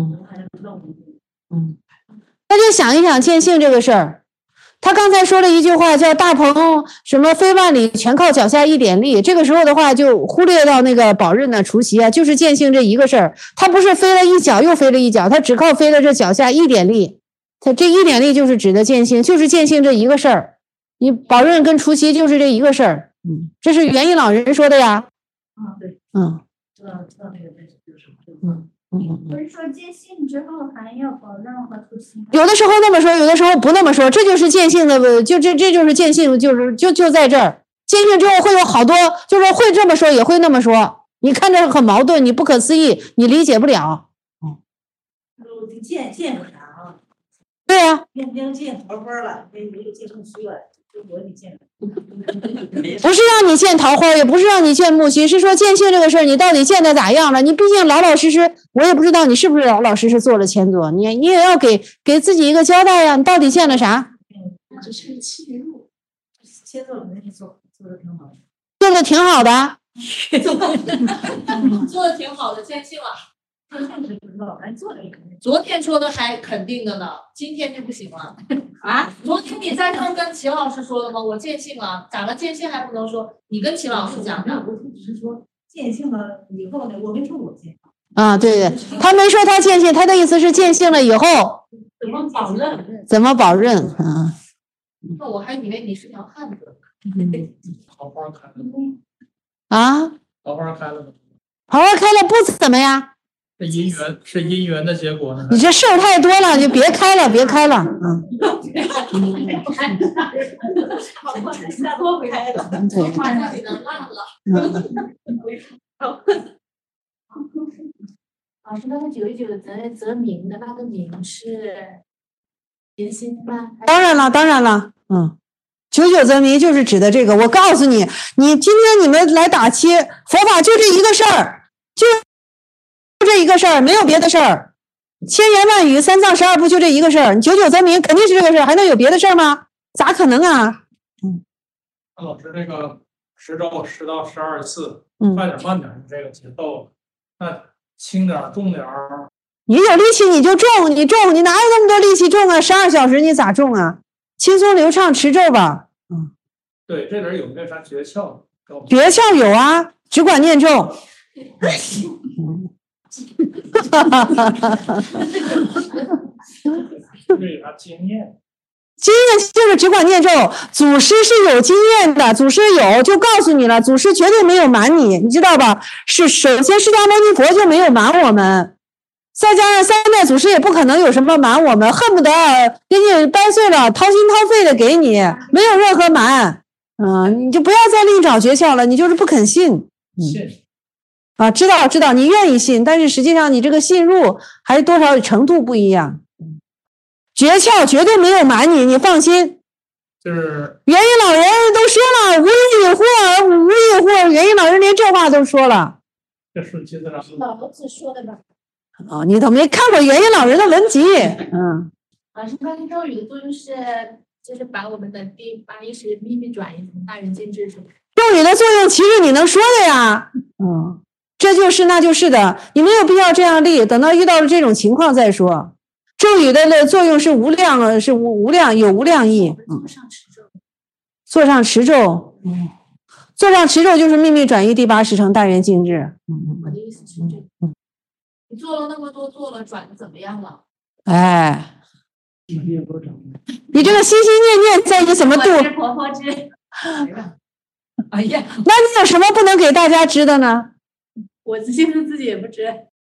那就想一想见性这个事儿。他刚才说了一句话叫大鹏什么飞万里全靠脚下一点力，这个时候的话就忽略到那个宝刃的除夕啊，就是见性这一个事儿。他不是飞了一脚又飞了一脚，他只靠飞了这脚下一点力，他这一点力就是指的见性，就是见性这一个事儿。你宝刃跟除夕就是这一个事儿。这是元义老人说的呀。 对。知道那个就是什么。 不是说见性之后还要保任和除夕？ 有的时候那么说，有的时候不那么说，这就是见性的，这就是见性，就在这儿。见性之后会有好多，就是会这么说，也会那么说。你看着很矛盾，你不可思议，你理解不了。 见过啥啊？ 对呀。 要见桃花了，没有见木须了，就我得见。 不是让你见桃花，也不是让你见木须，是说见性这个事儿，你到底见的咋样了？你毕竟老老实实，我也不知道你是不是老老实实做了千座，你也要给自己一个交代呀。你到底见了啥？ 只是切入，千座肯定是做的挺好的。 做的挺好的。 做的挺好的，见性了。 不知道，咱做的昨天说的还肯定的呢，今天就不行了。 啊，昨天你在这跟秦老师说的吗？我见性了，长了见性还不能说，你跟秦老师讲的。 我只是说见性了以后呢，我没说我见。 啊，对对，他没说他见性，他的意思是见性了以后怎么保认？ 怎么保认啊？ 那我还以为你是条汉子。 桃花开了啊？ 桃花开了吗？ 桃花开了不怎么呀？ 是姻缘的结果呢？ 你这事儿太多了，你就别开了，别开了，嗯。 多开了， 对。 话那里能烂了。 老师，那个99则明的那个明是明心吗？ 当然了，当然了，99则明就是指的这个。我告诉你，今天你们来打七，佛法就这一个事儿，就这一个事儿，没有别的事儿。千言万语，三藏12部就这一个事儿。你99则明肯定是这个事儿，还能有别的事儿吗？咋可能啊？ 那老师，这个10周10到12次，快点慢点这个节奏，那轻点重点。 你有力气你就重，你哪有那么多力气重啊？12小时你咋重啊？轻松流畅持咒吧。 对，这里有没有啥诀窍？ 诀窍有啊，只管念咒。 这有啥经验？ 经验就是只管念咒，祖师是有经验的，祖师有就告诉你了，祖师绝对没有瞒你，你知道吧？首先释迦牟尼佛就没有瞒我们，再加上3代祖师也不可能有什么瞒我们，恨不得给你掰碎了，掏心掏肺的给你，没有任何瞒。你就不要再另找诀窍了，你就是不肯信。 信啊，知道，你愿意信，但是实际上你这个信入还是多少程度不一样。诀窍绝对没有瞒你，你放心。 就是元婴老人都说了，无隐惑，无隐惑，元婴老人连这话都说了。 这顺其自然。 老子说的吧？ 哦，你都没看过元婴老人的文集？ 老师，关于咒语的作用就是把我们的第8意识秘密转移成大圆镜智，是吗？ 咒语的作用其实你能说的呀。这就是那就是的，你没有必要这样立，等到遇到了这种情况再说。咒语的作用是无量，有无量义。 坐上持咒。 坐上持咒，坐上持咒就是秘密转移第8识成大圆镜智。 我的意思是这个。你做了那么多，做了转的怎么样了？ 哎，你这个心心念念在你怎么度？ 婆婆知。 哎呀， 那你有什么不能给大家知的呢？ 我现在自己也不知。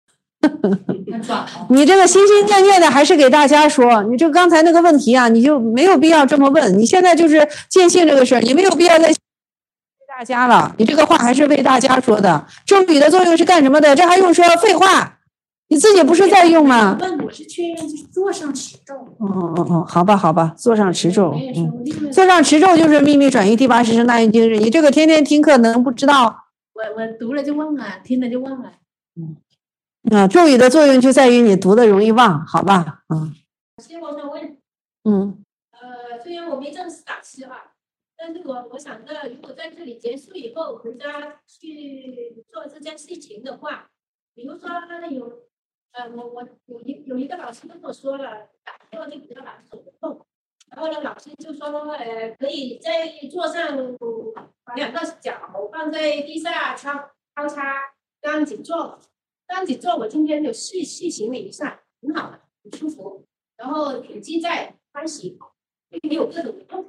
你这个心心念念的还是给大家说，你这刚才那个问题啊，你就没有必要这么问。你现在就是见性这个事儿，你没有必要再为大家了。你这个话还是为大家说的。咒语的作用是干什么的？这还用说？废话，你自己不是在用吗？ 我是确认就是坐上持咒。 好吧，坐上持咒。坐上持咒就是秘密转移第8识成大圆镜智。你这个天天听课能不知道？ 我读了就忘了，听了就忘了。 咒语的作用就在于你读的容易忘，好吧？ 其实我想问， 虽然我没正式打七哈，但是我想着，如果在这里结束以后回家去做这件事情的话，比如说我有一个老师跟我说了，打坐就比较难手痛，然后呢，老师就说可以在桌上把2个脚放在地下交叉这样子做。这样子做，我今天有细行了一下，很好，很舒服，然后很自在欢喜，并没有各种痛。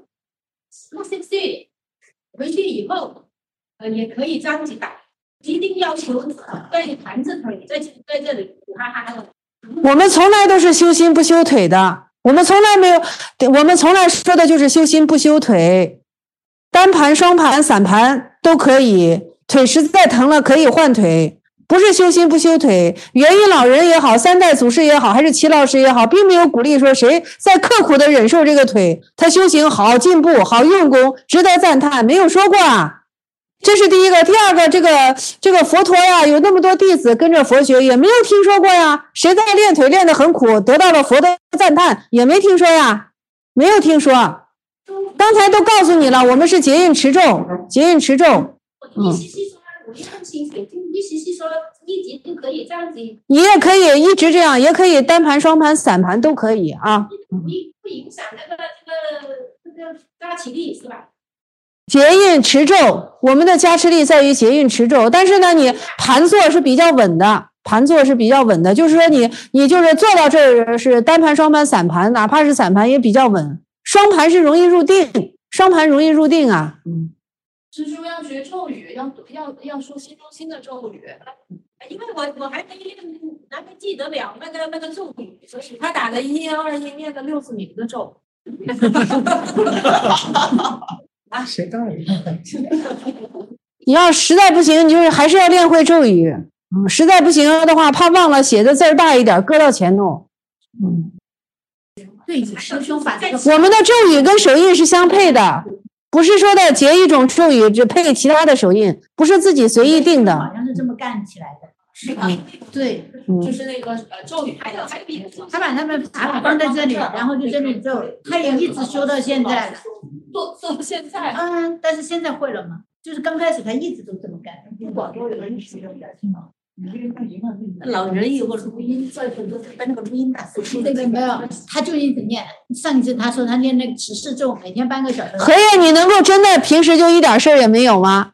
回去以后，也可以这样子打，一定要求在盘着腿在这里哈哈的。 我们从来都是修心不修腿的，我们从来说的就是修心不修腿，单盘、双盘、散盘都可以，腿实在疼了可以换腿。不是修心不修腿，元婴老人也好，3代祖师也好，还是齐老师也好，并没有鼓励说谁在刻苦的忍受这个腿，他修行好进步好用功值得赞叹，没有说过啊。这是第一个。第二个，这个佛陀呀，有那么多弟子跟着佛学，也没有听说过呀。谁在练腿练得很苦，得到了佛的赞叹，也没听说呀，没有听说。刚才都告诉你了，我们是结印持咒，结印持咒。 我的意思是说，我一看清水晶意思是说一级就可以这样子？ 你也可以一直这样，也可以单盘、双盘、散盘都可以啊。 不影响这个加起力是吧？ 结印持咒，我们的加持力在于结印持咒，但是呢，你盘坐是比较稳的，盘坐是比较稳的，就是说你就是坐到这儿是单盘、双盘、散盘，哪怕是散盘也比较稳，双盘是容易入定，双盘容易入定啊。 是说要学咒语，要说心中心的咒语。 因为我还没记得了那个咒语，所以他打了121念了60名的咒。 啊，谁当然你要实在不行，你就是还是要练会咒语。实在不行的话，怕忘了写的字儿大一点，搁到前头。 对，师兄把这个我们的咒语跟手印是相配的，不是说的结一种咒语只配其他的手印，不是自己随意定的。 好像是这么干起来的。 是吧？ 对， 就是那个咒语， 他把他们法宝放在这里，然后就这里咒，他也一直修到现在了。 做到现在。 但是现在会了吗？就是刚开始他一直都这么干。 广州有人学的比较听好。老人有个录音，在那个录音打那个没有，他就一直念。上一次他说他念那个持世咒，每天半个小时。 何爷，你能够真的平时就一点事儿也没有吗？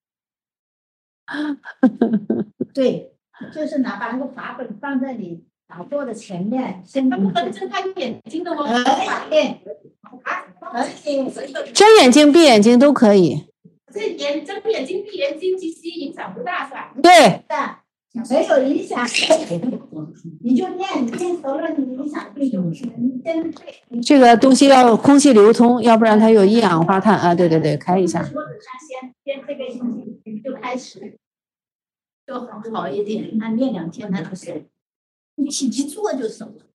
对，就是拿把那个法本放在你打坐的前面，先他不能睁开眼睛的吗？ 睁眼睛、闭眼睛都可以。 睁眼睛、闭眼睛其实影响不大，是吧？ 对。 没有影响，你就念熟了，你影响对就行。 这个东西要空气流通，要不然它有一氧化碳啊。对对对，开一下。 桌子上先这个星期就开始，就好一点。他练2天他就熟，你起坐就熟了。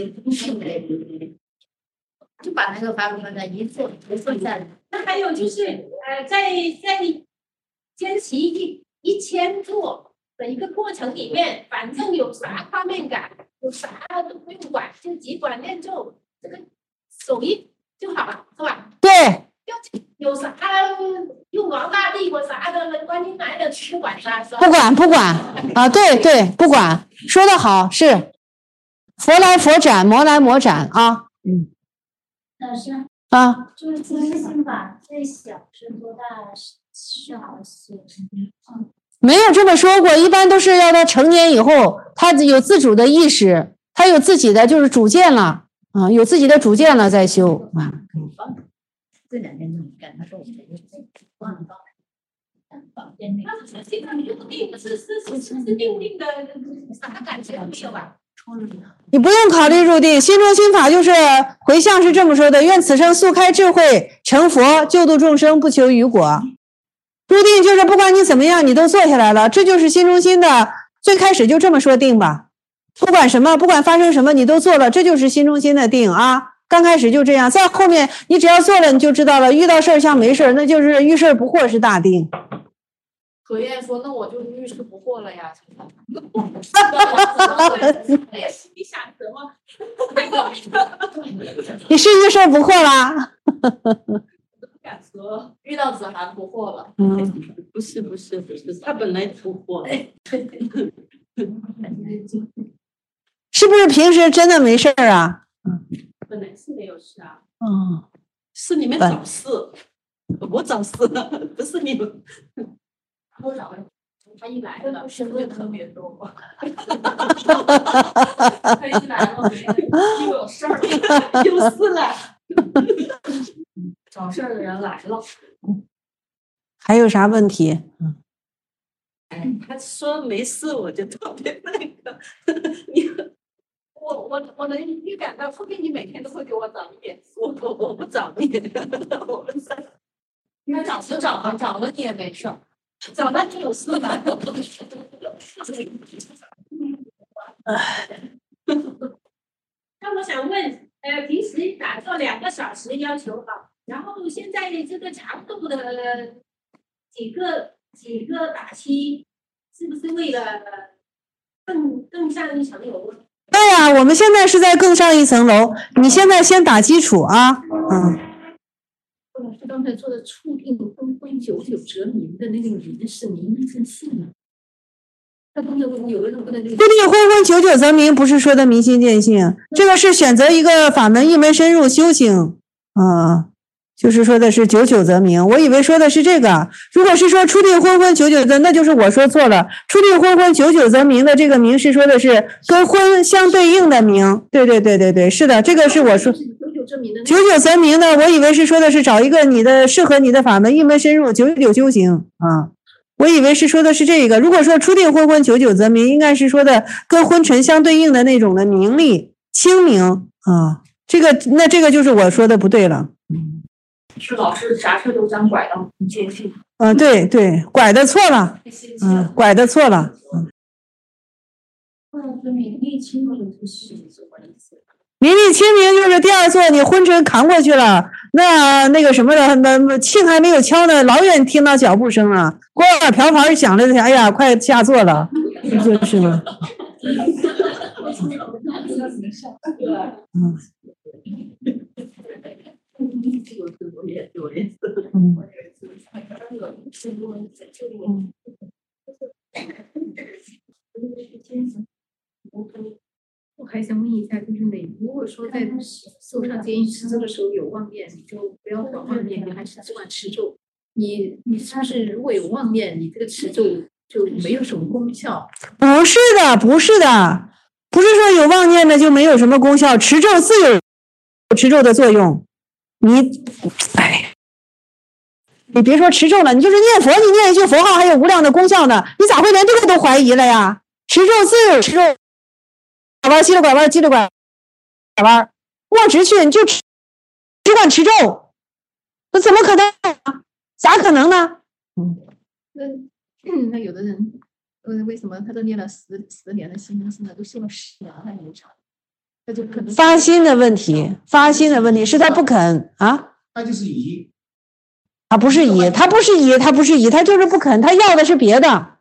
就把那个法本放在一坐下来。 那还有就是在坚持1000坐的一个过程里面，反正有啥画面感，有啥都不用管，就只管练咒，这个手艺就好了，是吧？ 对。 有啥用王大帝或啥的，观音来的不管啥，是吧？ 不管啊，对对，不管，说得好，是佛来佛斩，魔来魔斩啊。 老师啊， 就是自信法最小是多大？是好写。 没有这么说过，一般都是要他成年以后，他有自主的意识，他有自己的就是主见了啊，有自己的主见了再修啊。 这2天就没干，他说我没有忘了房间那个。 那现在入定是定的啥感觉没有吧？ 你不用考虑入定，心中心法就是回向是这么说的：愿此生速开智慧，成佛救度众生，不求于果。入定就是不管你怎么样，你都坐下来了，这就是心中心的最开始就这么说定吧。不管什么，不管发生什么，你都做了，这就是心中心的定啊。刚开始就这样，在后面你只要做了，你就知道了。遇到事儿像没事儿，那就是遇事儿不惑是大定。 何燕说：“那我就是遇事不惑了呀。” 你想什么？ 你是遇事儿不惑啦？ 敢说遇到子涵不惑了。 不是，他本来不惑。 是不是平时真的没事儿啊？ 本来是没有事啊。 是你们找事，我找事了，不是你们。 我找的，他一来了，事就特别多。 他一来了，又有事儿， 有事了。 找事儿的人来了。 还有啥问题？ 他说没事，我就特别那个。 我能预感到，后面你每天都会给我找一点事， 我不找你，我们仨。 他找就找吧，找了你也没事儿。 找到你有事吧？那我想问，平时打坐2个小时要求好，然后现在这个长度的几个打期，是不是为了更上一层楼？ 对呀，我们现在是在更上一层楼，你现在先打基础啊。 老师刚才说的触定纷纷久久则明的那个明是明跟信了。 他不能有的人不能。 初地昏昏久久则明，不是说的明心见性，这个是选择一个法门一门深入修行就是说的是久久则明，我以为说的是这个。如果是说初地昏昏久久则，那就是我说错了。初地昏昏久久则明的这个明是说的是跟昏相对应的明。对，是的，这个是我说。久久则明的，我以为是说的是找一个适合你的法门一门深入，久久修行我以为是说的是这个。如果说初地昏昏久久则明，应该是说的跟昏沉相对应的那种的明丽清明这个就是我说的不对了。 是老师啥事都想拐到不见性。 对，拐的错了。拐的错了。 名利清明是什么意思？ 名利清明就是第二座，你昏沉扛过去了，那个什么的，那磬还没有敲呢，老远听到脚步声了，锅碗瓢盆响了，哎呀，快下座了，就是吗？ 我还想问一下，就是你如果说在受上监狱持咒的时候有妄念，你就不要管妄念，你还是只管持咒。你是不是如果有妄念，你这个持咒就没有什么功效？ 不是的，不是说有妄念的就没有什么功效，持咒自有持咒的作用。你别说持咒了，你就是念佛，你念一句佛号还有无量的功效呢，你咋会连这个都怀疑了呀？持咒自有持咒。拐弯，叽里拐弯，叽里拐弯，往直去，你就只管持咒，那怎么可能啊？咋可能呢？ 那有的人，为什么他都念了10年的心经，现在都修了10年还没成？那就可能发心的问题是他不肯啊。 他就是疑， 他不是疑，他就是不肯，他要的是别的。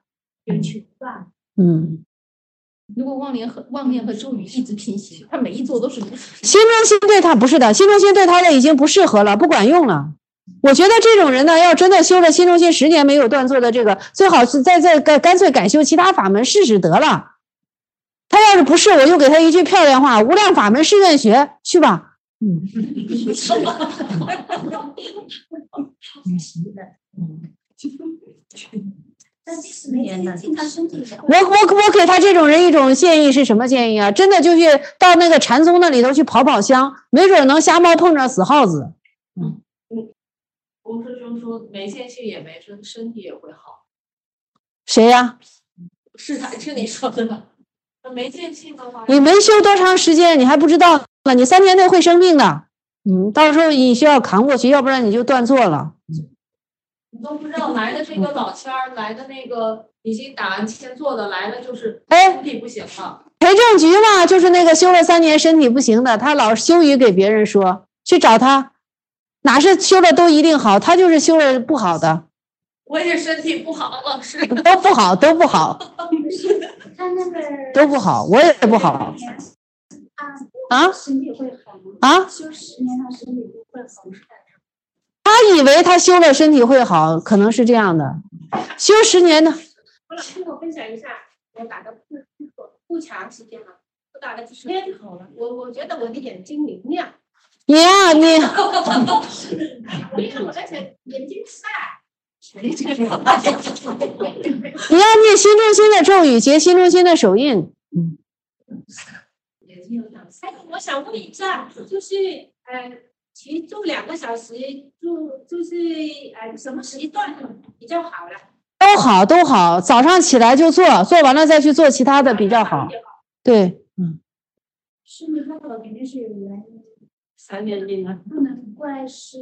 如果妄念和咒语一直平行，他每一座都是如此。 心中心对他不是的，心中心对他的已经不适合了，不管用了。我觉得这种人呢，要真的修了心中心10年没有断错的这个，最好是干脆改修其他法门试试得了。他要是不是，我就给他一句漂亮话：无量法门誓愿学，去吧。我给他这种人一种建议是什么建议啊？真的就去到那个禅宗那里头去跑香，没准能瞎猫碰着死耗子。 洪师兄说没见性也没身，身体也会好。 谁呀？ 是你说的吧？没见性的话， 你没修多长时间，你还不知道呢。你3年内会生病的，到时候你需要扛过去，要不然你就断错了。 你都不知道来的这个老千儿，来的那个已经打完签做的，来了就是身体不行了。 裴正菊嘛，就是那个修了3年身体不行的，他老羞于给别人说，去找他，哪是修了都一定好，他就是修了不好的。 我也身体不好，老师都不好，都不好，我也不好。 身体会好啊？ 修10年他身体不会好。 他以为他修了身体会好，可能是这样的。修10年的。 我分享一下，我打的不长时间了，我打了几天好了。我觉得我的眼睛明亮。 你呀，你。 我而且眼睛大。 你要念心中心的咒语，结心中心的手印。 我想问一下，就是其中2个小时就是什么时段比较好了？ 都好，早上起来就做，做完了再去做其他的比较好。对， 身体不好肯定是有原因。 啥原因呢？ 不能怪是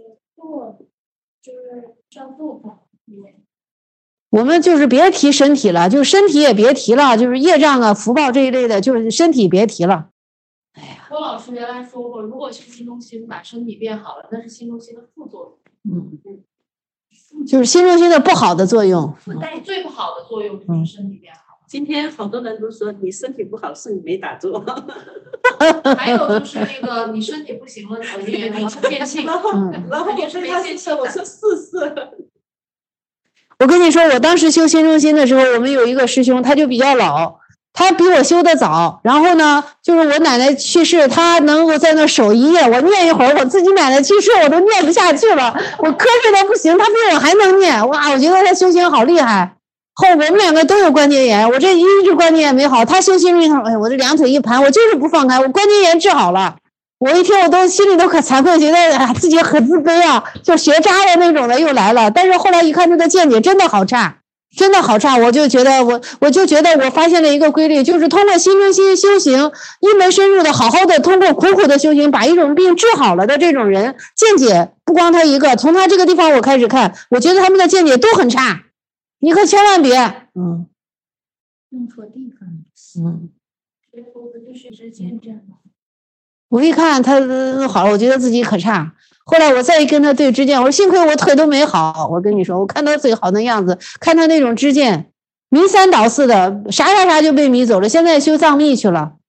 就是照做法。 我们就是别提身体了，就身体也别提了，就是业障啊、福报这一类的，就是身体别提了。 郭老师原来说过，如果是心中心把身体变好了，那是心中心的副作用。 就是心中心的不好的作用。 最不好的作用就是身体变好。 今天好多人都说你身体不好是你没打坐。 还有就是那个你身体不行了，你变性， 然后我跟他说，我说试试。 我跟你说，我当时修心中心的时候，我们有一个师兄，他就比较老，他比我修的早。然后呢，就是我奶奶去世，他能够在那守一夜，我念一会儿，我自己奶奶去世我都念不下去了，我瞌睡的不行，他比我还能念。哇，我觉得他修行好厉害。后我们两个都有关节炎，我这一直关节炎没好，他修心中心，哎，我这两腿一盘，我就是不放开，我关节炎治好了。我一听我都心里都可惭愧，觉得自己很自卑啊，就学渣的那种的又来了。但是后来一看他的见解真的好差，真的好差，我就觉得我发现了一个规律，就是通过心中心修行，一门深入的好好的通过苦苦的修行把一种病治好了的这种人，见解不光他一个，从他这个地方我开始看，我觉得他们的见解都很差，你可千万别用错地方学佛不就是知见证吗？ 我一看他好，我觉得自己可差。后来我再一跟他对知见，我说幸亏我腿都没好。我跟你说，我看他最好的样子，看他那种知见，迷三倒四的，啥就被迷走了。现在修藏密去了。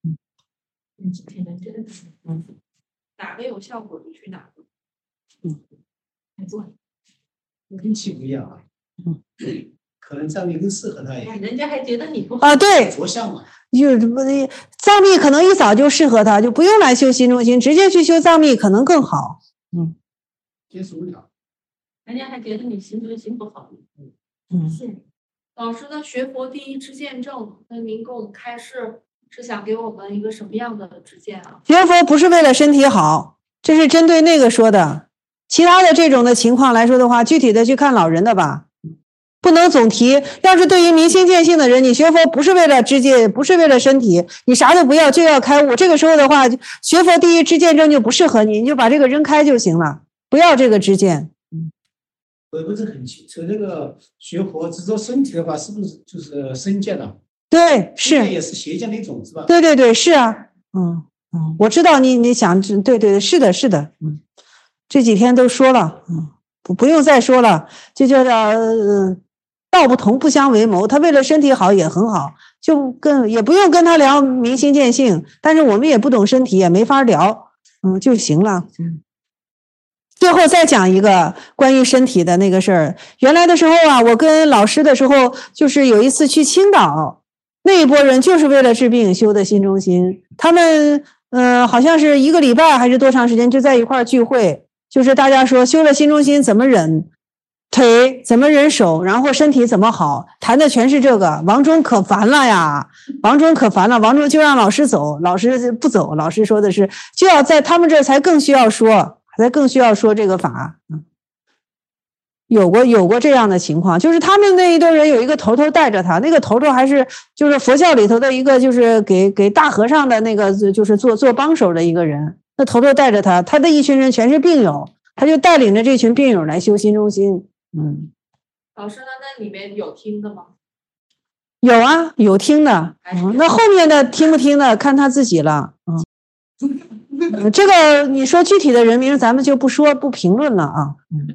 哪个有效果就去哪个。 没错，运气不一样啊。可能藏密更适合他一点。 人家还觉得你不好啊，对， 着相嘛。 藏密可能一早就适合他，就不用来修心中心，直接去修藏密可能更好。 接受不了。 人家还觉得你心中心不好。 是。老师的学佛第一知见证，那您给我们开示是想给我们一个什么样的知见啊？ 学佛不是为了身体好，这是针对那个说的。其他的这种的情况来说的话，具体的去看老人的吧。不能总提，要是对于明心见性的人，你学佛不是为了知见，不是为了身体，你啥都不要，就要开悟。这个时候的话，学佛第一知见证就不适合你，你就把这个扔开就行了，不要这个知见。 我不是很清楚，这个学佛只做身体的话，是不是就是身见了？ 对，是也是邪见的一种，是吧？ 对，是啊，我知道你想，对，是的，这几天都说了，不用再说了，就叫道不同不相为谋，他为了身体好也很好，也不用跟他聊明心见性，但是我们也不懂身体，也没法聊，就行了。最后再讲一个关于身体的那个事儿。原来的时候啊，我跟老师的时候，就是有一次去青岛，那一波人就是为了治病修的心中心，他们好像是1个礼拜还是多长时间就在一块儿聚会，就是大家说修了心中心怎么忍腿，怎么忍手，然后身体怎么好，谈的全是这个。王忠可烦了呀，王忠就让老师走，老师不走，老师说的是就要在他们这儿才更需要说这个法。有过这样的情况，就是他们那一堆人有一个头头带着他，那个头头还是就是佛教里头的一个，就是给大和尚的那个，就是做帮手的一个人，那头头带着他，他的一群人全是病友，他就带领着这群病友来修心中心。 老师，那里面有听的吗？ 有啊，有听的。那后面的听不听的看他自己了。这个你说具体的人名咱们就不评论了啊。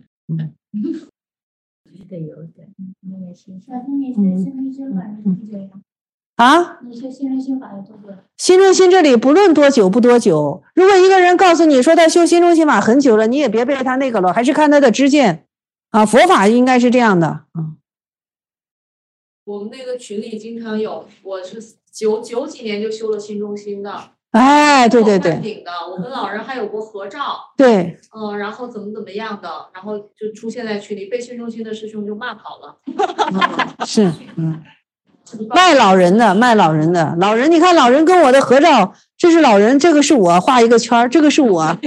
得有点，你也是。小钟，你是心中心法是多久呀？ 啊？ 你是心中心法有多久？ 心中心这里不论多久不多久，如果一个人告诉你说他修心中心法很久了，你也别被他那个了，还是看他的知见啊。佛法应该是这样的。 我们那个群里经常有，我是九几年就修了心中心的。 哎，对， 我跟老人还有过合照。 对， 然后怎么样的，然后就出现在群里，被心中心的师兄就骂跑了。 是，卖老人的，老人，你看老人跟我的合照，这是老人，这个是我，画一个圈，这个是我。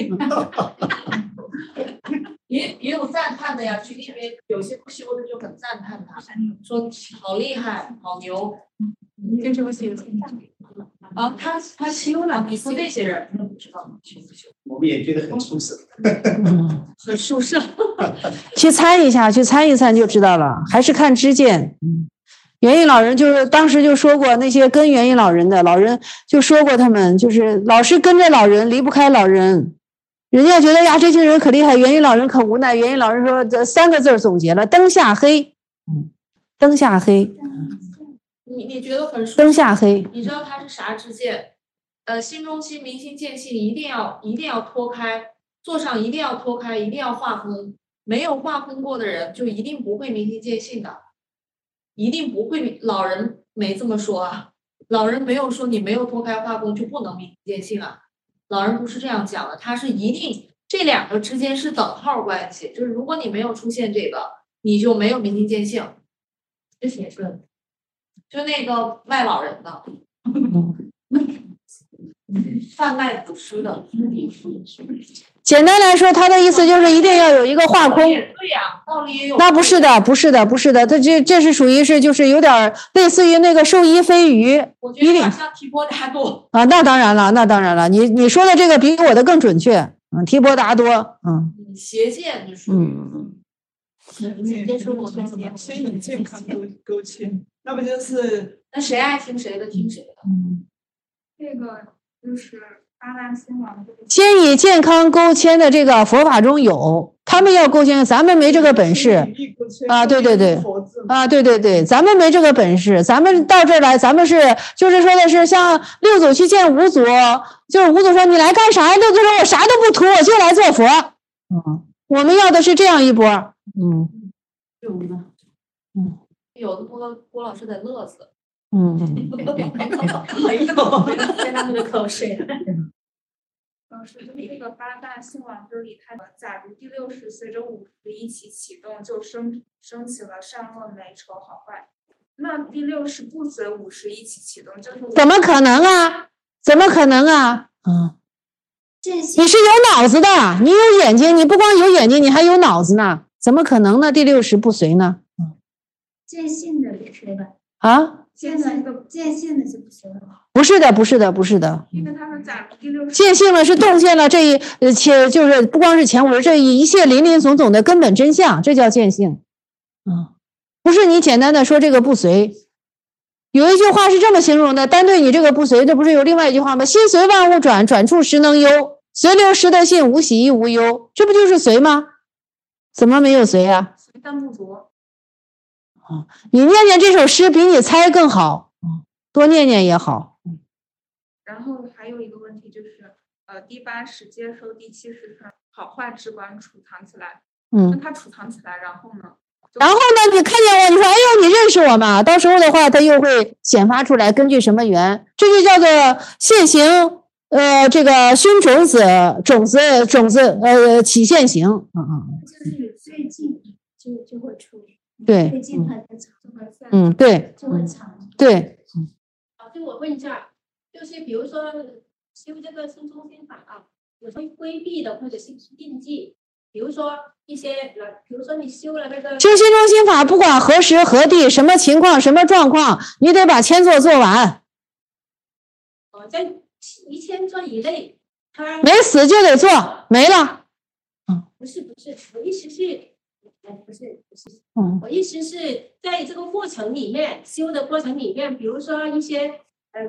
也有赞叹的呀，群里面有些不修的就很赞叹他，说好厉害，好牛。 跟这个修啊，他修了，你说那些人不知道修不修？ 我们也觉得很舒适， 很舒适。 去参一下，去参一参就知道了，还是看知见。元印老人就是当时就说过，那些跟元印老人的老人就说过，他们就是老是跟着老人，离不开老人。人家觉得呀，这些人可厉害，元印老人可无奈。元印老人说这3个字总结了：灯下黑。灯下黑。 你觉得很舒服？ 灯下黑。 你知道它是啥知见？心中心、明心见性，一定要脱开，坐上一定要脱开，一定要画风。 没有化功过的人就一定不会明心见性的，一定不会。老人没这么说啊，老人没有说你没有脱开化功就不能明心见性啊，老人不是这样讲的，他是一定这两个之间是等号关系，就是如果你没有出现这个，你就没有明心见性。这谁说的？就那个卖老人的。贩卖古书的， 简单来说，他的意思就是一定要有一个化空。 对呀，道理也有。 那不是的，不是的，不是的，这是属于是就是有点类似于那个受衣非鱼。 我觉得有点像提婆达多啊，那当然了，那当然了，你说的这个比我的更准确。提婆达多， 邪见就是。 心理健康勾牵，那不就是那谁爱听谁的听谁的？ 这个就是八大心王。 先以健康勾牵的这个佛法中有，他们要勾牵，咱们没这个本事啊！对对对，啊对对对，咱们没这个本事，咱们到这儿来，咱们是就是说的是像六祖去见五祖，就是五祖说你来干啥呀？六祖说我啥都不图，我就来做佛。我们要的是这样一波。 有的郭老师得乐死。 现在的口水。 老师，就是这个八大心王之里，它假如第60随着50一起启动，就升起了善恶美丑好坏。那第60不随50一起启动，就是怎么可能啊？怎么可能啊？你是有脑子的，你有眼睛，你不光有眼睛，你还有脑子呢，怎么可能呢？第60不随呢？ 见性的不随吧？ 啊？ 见性的就不随了。 不是的，不是的，不是的。 因为他们假如第60 见性了是洞见了这一就是不光是前五这一切林林总总的根本真相，这叫见性。不是你简单的说这个不随。有一句话是这么形容的，单对你这个不随，这不是有另外一句话吗？心随万物转，转处实能忧，随流时的性，无喜亦无忧，这不就是随吗？怎么没有随啊？ 随但不着。 你念念这首诗比你猜更好，多念念也好。 然后还有一个问题就是，第80接收第70层好坏之观储藏起来，那它储藏起来，然后呢？ 你看见我，你说哎呦，你认识我吗？到时候的话，它又会显发出来，根据什么缘，这就叫做现行。这个熏种子起现行。 就是最近就会出。 对， 最近它就会散。 对， 就会长。 对。 好，就我问一下，就是比如说修这个心中心法啊，有什么规避的或者是禁忌？比如说一些比如说你修了那个修心中心法，不管何时何地，什么情况，什么状况，你得把千座做完。 在1000座以内，他没死就得做，没了。 不是，我意思是。不是，我意思是在这个过程里面，修的过程里面，比如说一些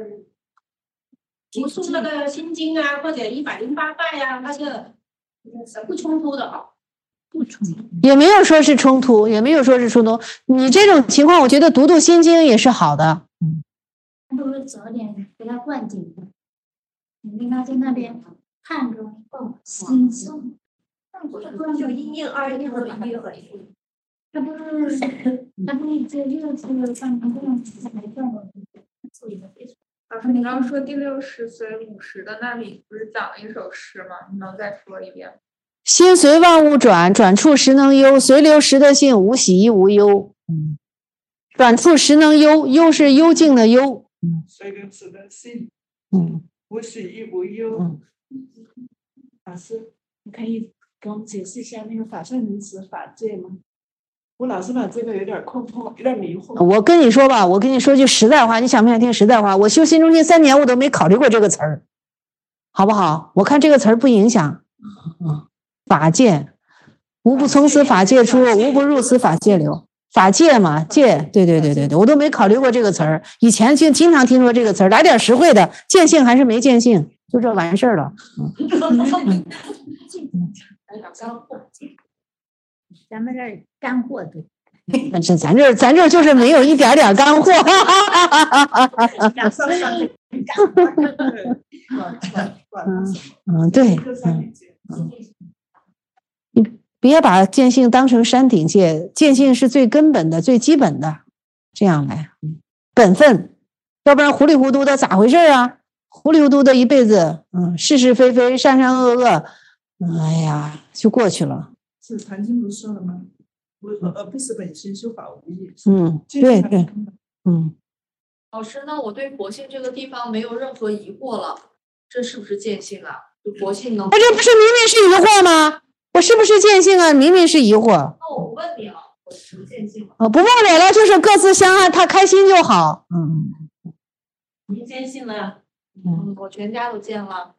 读诵那个心经啊，或者108拜啊，那个是不冲突的啊， 不冲突，也没有说是冲突，也没有说是冲突。你这种情况，我觉得读心经也是好的。 不如早点给他灌顶，你跟他在那边看着心经。 就一念二念和一念和一。 他不是这6次上课才转过去。 老师，你刚刚说第60随50的那里不是讲了一首诗吗？你能再说一遍？ 心随万物转，转处实能忧，随流时的性，无喜亦无忧。转处实能忧，忧是幽静的幽。 随流时的性，无喜亦无忧。老师，你可以给我们解释一下那个法善名词法界吗？我老是把这个有点困惑，有点迷惑。 我跟你说吧，我跟你说句实在话，你想不想听实在话？我修心中心3年，我都没考虑过这个词儿，好不好？我看这个词儿不影响。法界，无不从此法界出，无不入此法界流。法界嘛，界，对，我都没考虑过这个词儿。以前就经常听说这个词儿，来点实惠的，见性还是没见性，就这完事儿了。 咱们这儿干货多， 咱这就是没有一点点干货。对， 别把见性当成山顶界，见性是最根本的、最基本的，这样来，本分，要不然糊里糊涂的咋回事啊？糊里糊涂的一辈子，是是非非、善善恶恶，哎呀，就过去了。 是禅经不是说了吗？不是本心，修法无益。 对对， 老师，那我对佛性这个地方没有任何疑惑了，这是不是见性啊？就佛性能？ 这不是明明是疑惑吗？我是不是见性啊？明明是疑惑。 那我不问你了，我是不是见性了？ 不问我了，就是各自相爱，他开心就好。 你见性了？ 我全家都见了。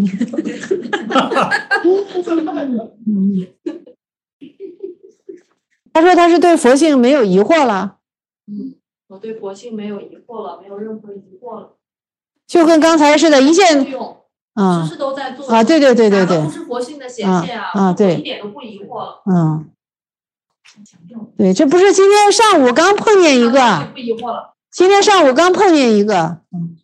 他说他是对佛性没有疑惑了。 我对佛性没有疑惑了，没有任何疑惑了。 就跟刚才似的，一件事事都在做啊，对， 不是佛性的显现啊， 对， 我一点都不疑惑了。 对，这不是今天上午刚碰见一个， 不疑惑了。 今天上午刚碰见一个，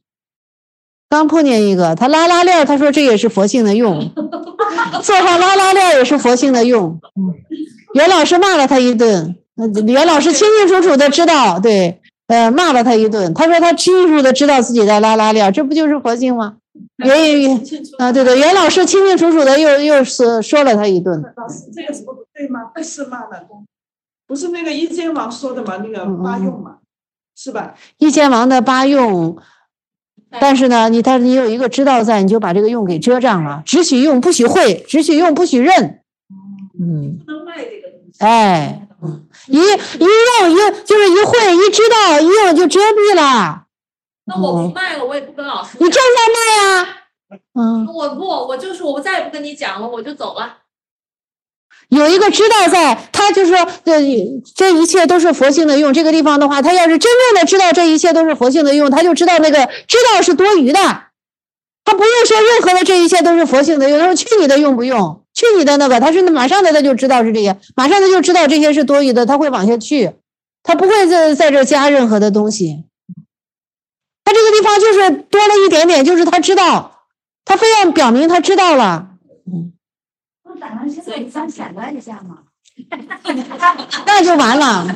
他拉拉链，他说这也是佛性的用，坐上拉拉链也是佛性的用。袁老师骂了他一顿，袁老师清清楚楚的知道，对，骂了他一顿。他说他清清楚楚的知道自己在拉拉链，这不就是佛性吗？对，袁老师清清楚楚的又说了他一顿。 老师，这个是不对吗？不是骂了，不是那个一间王说的吗？那个八用嘛，是吧？ 一间王的八用。但是呢，你有一个知道在，你就把这个用给遮障了。只许用，不许会；只许用，不许认。 不能卖这个东西。 一用就是一会一知道，一用就遮蔽了。 那我不卖了，我也不跟老师。 你正在卖呀。 我再也不跟你讲了，我就走了。 有一个知道在，他就说这一切都是佛性的用。这个地方的话，他要是真正的知道这一切都是佛性的用，他就知道那个知道是多余的，他不用说任何的这一切都是佛性的用。他说去你的用不用，去你的那个，他是马上的他就知道是这些，马上他就知道这些是多余的，他会往下去，他不会在这加任何的东西。他这个地方就是多了一点点，就是他知道，他非要表明他知道了。 打完现在想显摆一下嘛， 那就完了。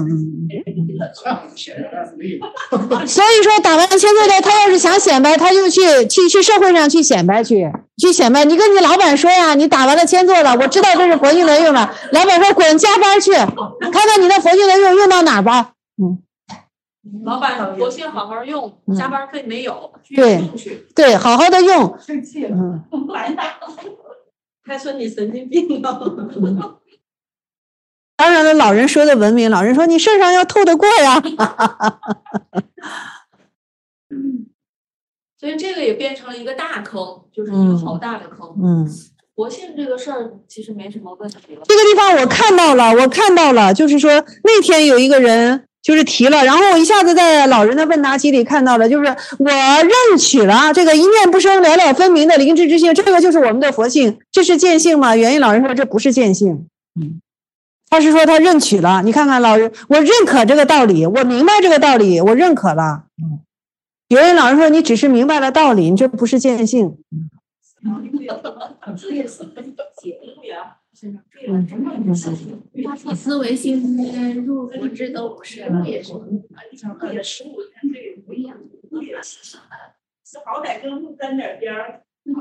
所以说打完签字的，他要是想显摆，他就去社会上去显摆去显摆。你跟你老板说呀，你打完了签字了，我知道这是佛性的用了。老板说滚，加班去，看看你的佛性的用到哪儿吧。 老板，佛性好好用，加班费没有。 对，好好的用。 生气了，来了。还说你神经病了。 当然了，老人说的文明，老人说你身上要透得过呀。 所以这个也变成了一个大坑，就是一个好大的坑。佛性这个事儿其实没什么问题了。 这个地方我看到了，就是说那天有一个人就是提了，然后我一下子在老人的问答集里看到了，就是我认取了这个一念不生了了分明的灵智之性，这个就是我们的佛性，这是见性吗？元义老人说这不是见性，他是说他认取了。你看看老人，我认可这个道理，我明白这个道理，我认可了。元义老人说你只是明白了道理，你这不是见性。 思维性入佛智都不是，也是 15天这个不一样，是好歹跟路沾点边儿。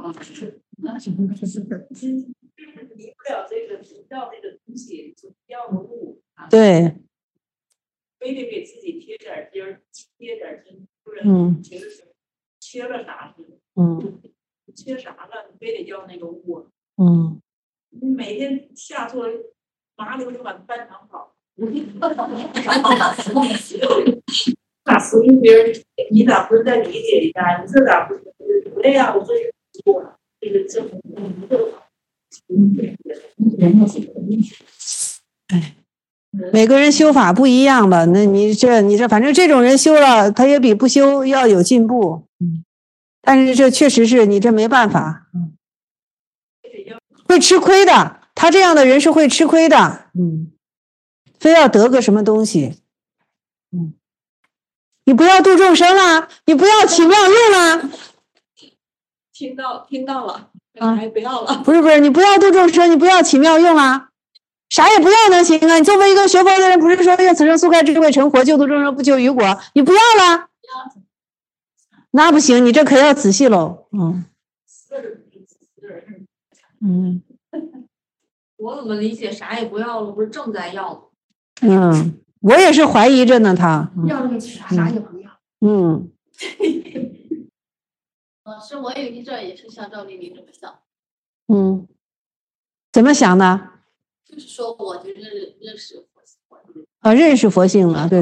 离不了这个主教这个东西，主教的物。 对。 非得给自己贴点钉儿，贴点钉，不然切了啥似的。切啥了？你非得要那个物。你每天下错麻溜就往班上跑。咋说别人？你咋不是再理解一下？你这咋不是？对呀，我这是错，这个政府不够好。 每个人修法不一样吧？那你这，反正这种人修了，他也比不修要有进步。但是这确实是你这没办法，会吃亏的。他这样的人是会吃亏的，非要得个什么东西，你不要度众生啊，你不要起妙用啊。 听到了，还不要了。 不是，你不要度众生，你不要起妙用啊。 啥也不要能行啊？你作为一个学佛的人，不是说愿此生速开智慧成佛，救度众生不求于果，你不要了？那不行，你这可要仔细喽。 我怎么理解啥也不要了，不是正在要吗？ 我也是怀疑着呢，他要了个啥也不要。 老师，我有一阵也是像赵丽玲这么想。 怎么想的？ 就是说，我就认识佛性。 认识佛性了，对。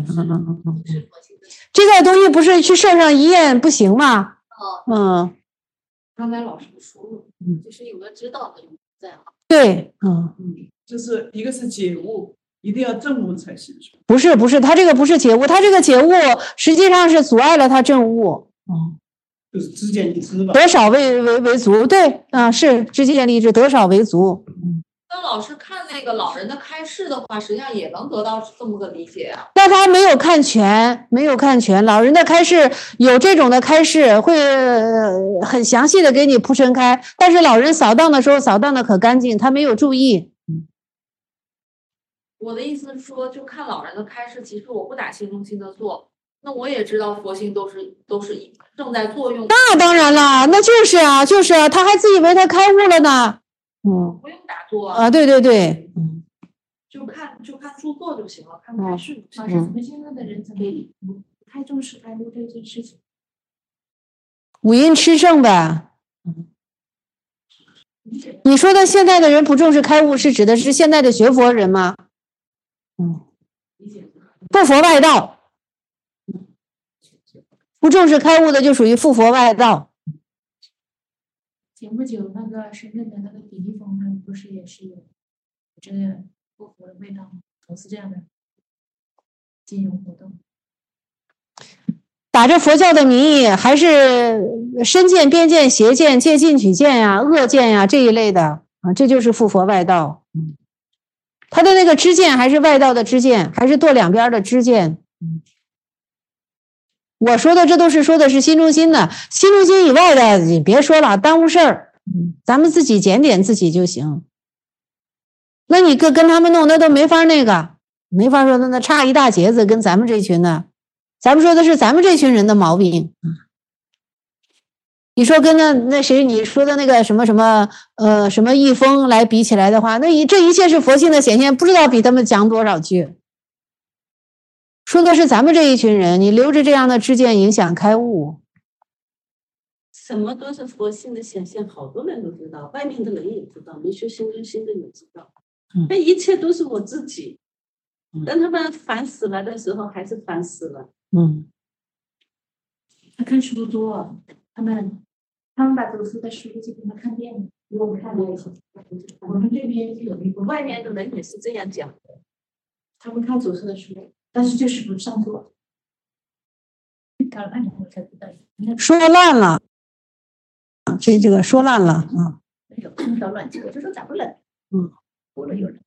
这个东西不是去圣上一验不行吗？ 刚才老师说了，就是有个知道的人在啊。 对， 就是一个是觉悟，一定要证悟才行。 不是，他这个不是觉悟，他这个觉悟实际上是阻碍了他证悟。 就是知见利知吧。 得少为足，对是知见利知，得少为足。 当老师看那个老人的开示的话，实际上也能得到这么个理解啊。 但他没有看全，老人的开示有这种的开示，会很详细的给你铺陈开，但是老人扫荡的时候扫荡的可干净，他没有注意。 我的意思是说，就看老人的开示，其实我不打心中心的做，那我也知道佛性都是正在作用。 那当然了，那就是啊，他还自以为他开悟了呢。 不用打坐啊，对， 就看著作就行了，看开示就行了。 怎么现在的人怎么不太重视开悟这件事情？ 五阴炽盛呗。你说的现在的人不重视开悟，是指的是现在的学佛人吗？不佛外道，不重视开悟的就属于附佛外道。 前不久那个深圳的那个比利峰，他们不是也是有这个不佛的味道吗？总是这样的金融活动， 打着佛教的名义，还是身见、边见、邪见、借进取见呀、恶见呀这一类的这就是附佛外道。他的那个知见还是外道的知见，还是堕两边的知见。我说的这都是说的是心中心的，心中心以外的你别说了，耽误事儿。咱们自己检点自己就行。那你跟他们弄，那都没法没法说那差一大截子，跟咱们这群的，咱们说的是咱们这群人的毛病。你说跟那谁你说的那个什么易峰来比起来的话，那这一切是佛性的显现，不知道比他们强多少去。说的是咱们这一群人，你留着这样的知见影响开悟。 什么都是佛性的显现，好多人都知道，外面的人也知道，没学心中心的也知道。那一切都是我自己。等他们烦死了的时候，还是烦死了。 他看书多，他们把读书的书基本上看遍了，比我们看的也多。我们这边有一个外面的人也是这样讲的， 他们看祖师的书，但是就是不上座。搞了半天我才知道， 说烂了，这个说烂了没有空调暖气，我就说咋不冷？我了有人。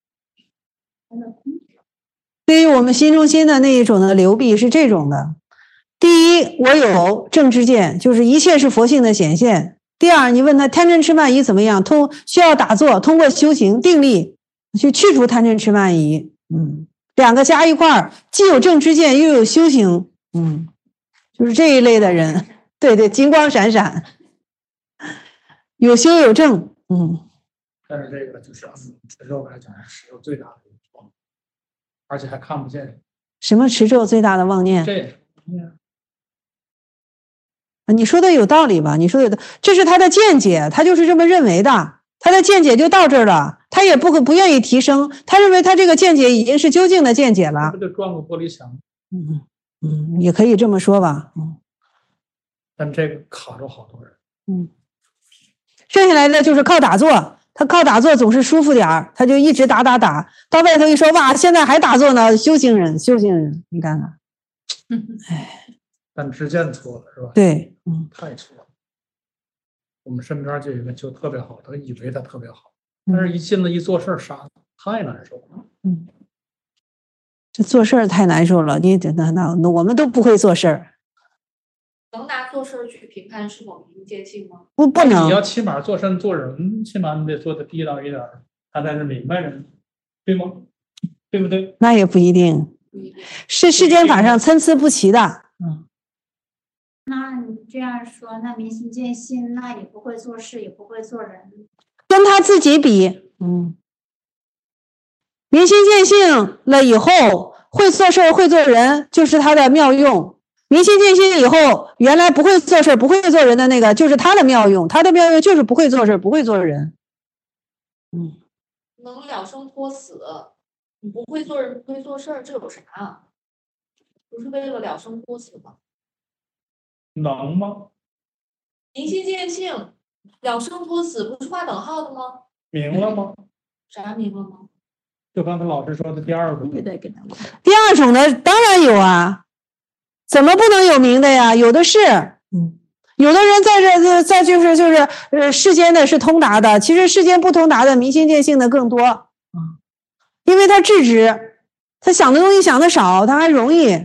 对于我们心中心的那一种的流弊是这种的：第一，我有正知见，就是一切是佛性的显现；第二，你问他贪嗔痴慢疑怎么样，需要打坐，通过修行定力去去除贪嗔痴慢疑。两个加一块儿，既有正知见，又有修行。就是这一类的人，对，金光闪闪，有修有正。 但是这个就是持咒来讲是有最大的一个，而且还看不见。 什么持咒最大的妄念？ 这你说的有道理吧？你说的这是他的见解，他就是这么认为的，他的见解就到这儿了，他也不愿意提升，他认为他这个见解已经是究竟的见解了。 不就撞个玻璃墙？ 也可以这么说吧。 但这个卡住好多人。 剩下来的就是靠打坐，他靠打坐总是舒服点儿，他就一直打，到外头一说哇，现在还打坐呢，修行人，你看看， 但知见错了是吧？ 对， 太错了。我们身边就有一个就特别好，他以为他特别好，但是一进来一做事傻，太难受了。 这做事太难受了，那我们都不会做事儿。 能拿做事去评判是否明见性吗？ 不能。 你要起码做身做人，起码你得做的地道一点。 他才是明白人，对吗？对不对？ 那也不一定，是世间法上参差不齐的。 那你这样说，那明心见性，那也不会做事，也不会做人， 跟他自己比，明心见性了以后，会做事会做人，就是他的妙用。明心见性以后，原来不会做事不会做人的那个，就是他的妙用。他的妙用就是不会做事不会做人。 能了生脱死，你不会做人不会做事儿，这有啥？不是为了了生脱死吗？ 能吗？ 明心见性，了生脱死不是划等号的吗？ 明了吗？ 啥明了吗？ 就刚才老师说的第二种。 第二种的当然有啊，怎么不能有明的呀？有的是。有的人在就是世间的是通达的，其实世间不通达的明心见性的更多。因为他制止，他想的东西想的少，他还容易。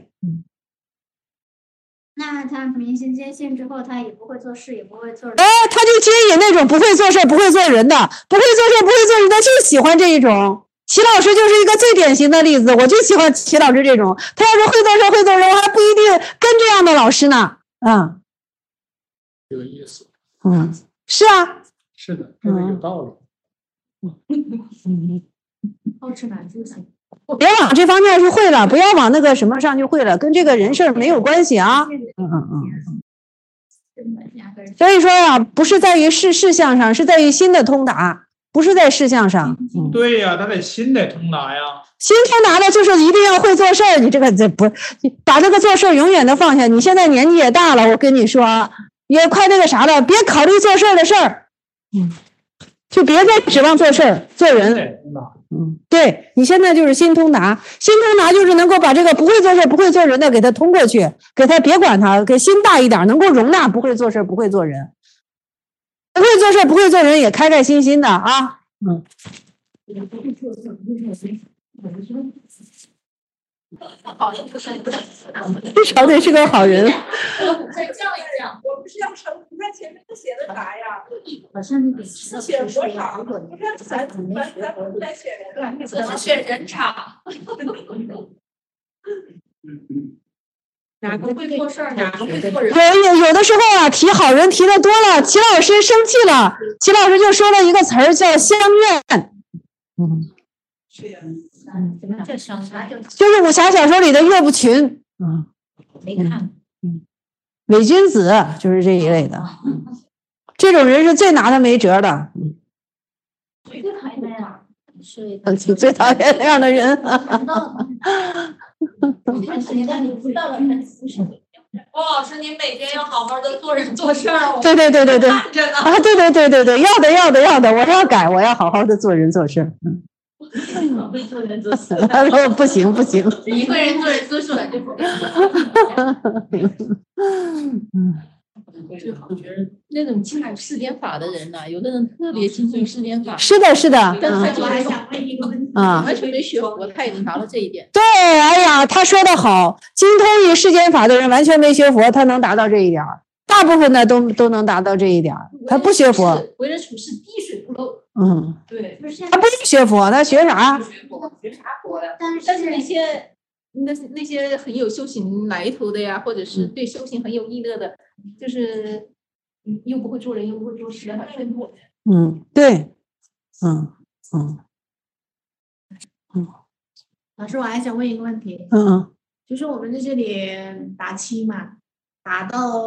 那他明心见性之后，他也不会做事，也不会做人。 哎，他就接引那种不会做事不会做人的，不会做事不会做人的，就喜欢这一种。齐老师就是一个最典型的例子，我就喜欢齐老师这种。他要是会做事会做人，我还不一定跟这样的老师呢。 有意思。 是啊。 是的，这个有道理。 好吃懒就行。 别往这方面去会了，不要往那个什么上去会了，跟这个人事没有关系啊。所以说呀，不是在于事项上，是在于心的通达，不是在事项上。 对呀，他得心得通达呀。 心通达的就是一定要会做事儿，你这不把这个做事永远的放下。你现在年纪也大了，我跟你说，也快那个啥了，别考虑做事儿的事儿，就别再指望做事儿做人。对，你现在就是心通达，心通达就是能够把这个不会做事不会做人的给他通过去，给他别管他，给心大一点，能够容纳不会做事不会做人，不会做事不会做人也开开心心的啊。至少得是个好人。 再降一降，我不是要成，你看前面写的啥呀？ 好像你写多少？你看咱在选人， 怎么选人场？哪个会做事儿，哪个会做人？ 有的时候啊，提好人提的多了，齐老师生气了，齐老师就说了一个词儿叫相怨。 什么叫相怨？ 就是武侠小说里的岳不群。 没看。 伪君子就是这一类的。这种人是最拿他没辙的。 最讨厌呀！ 最讨厌那样的人。 郭老师，你每天要好好的做人做事儿。 对。啊，对，要的，我要改，我要好好的做人做事。 会做人做事。 他说不行。 一个人做人做事就不行。 最好觉得那种清楚世间法的人呐，有的人特别清楚世间法。 是的。 但他就还想问一个问题，完全没学佛，他也能达到这一点。 对，哎呀，他说的好，精通于世间法的人完全没学佛，他能达到这一点。大部分的都能达到这一点，他不学佛， 为人处事滴水不漏。 对， 他不是学佛，他学啥？ 学啥佛呀？ 但是那些很有修行来头的呀，或者是对修行很有意乐的，就是又不会做人，又不会做事，完全不。 对， 老师，我还想问一个问题。就是我们在这里打七嘛，打到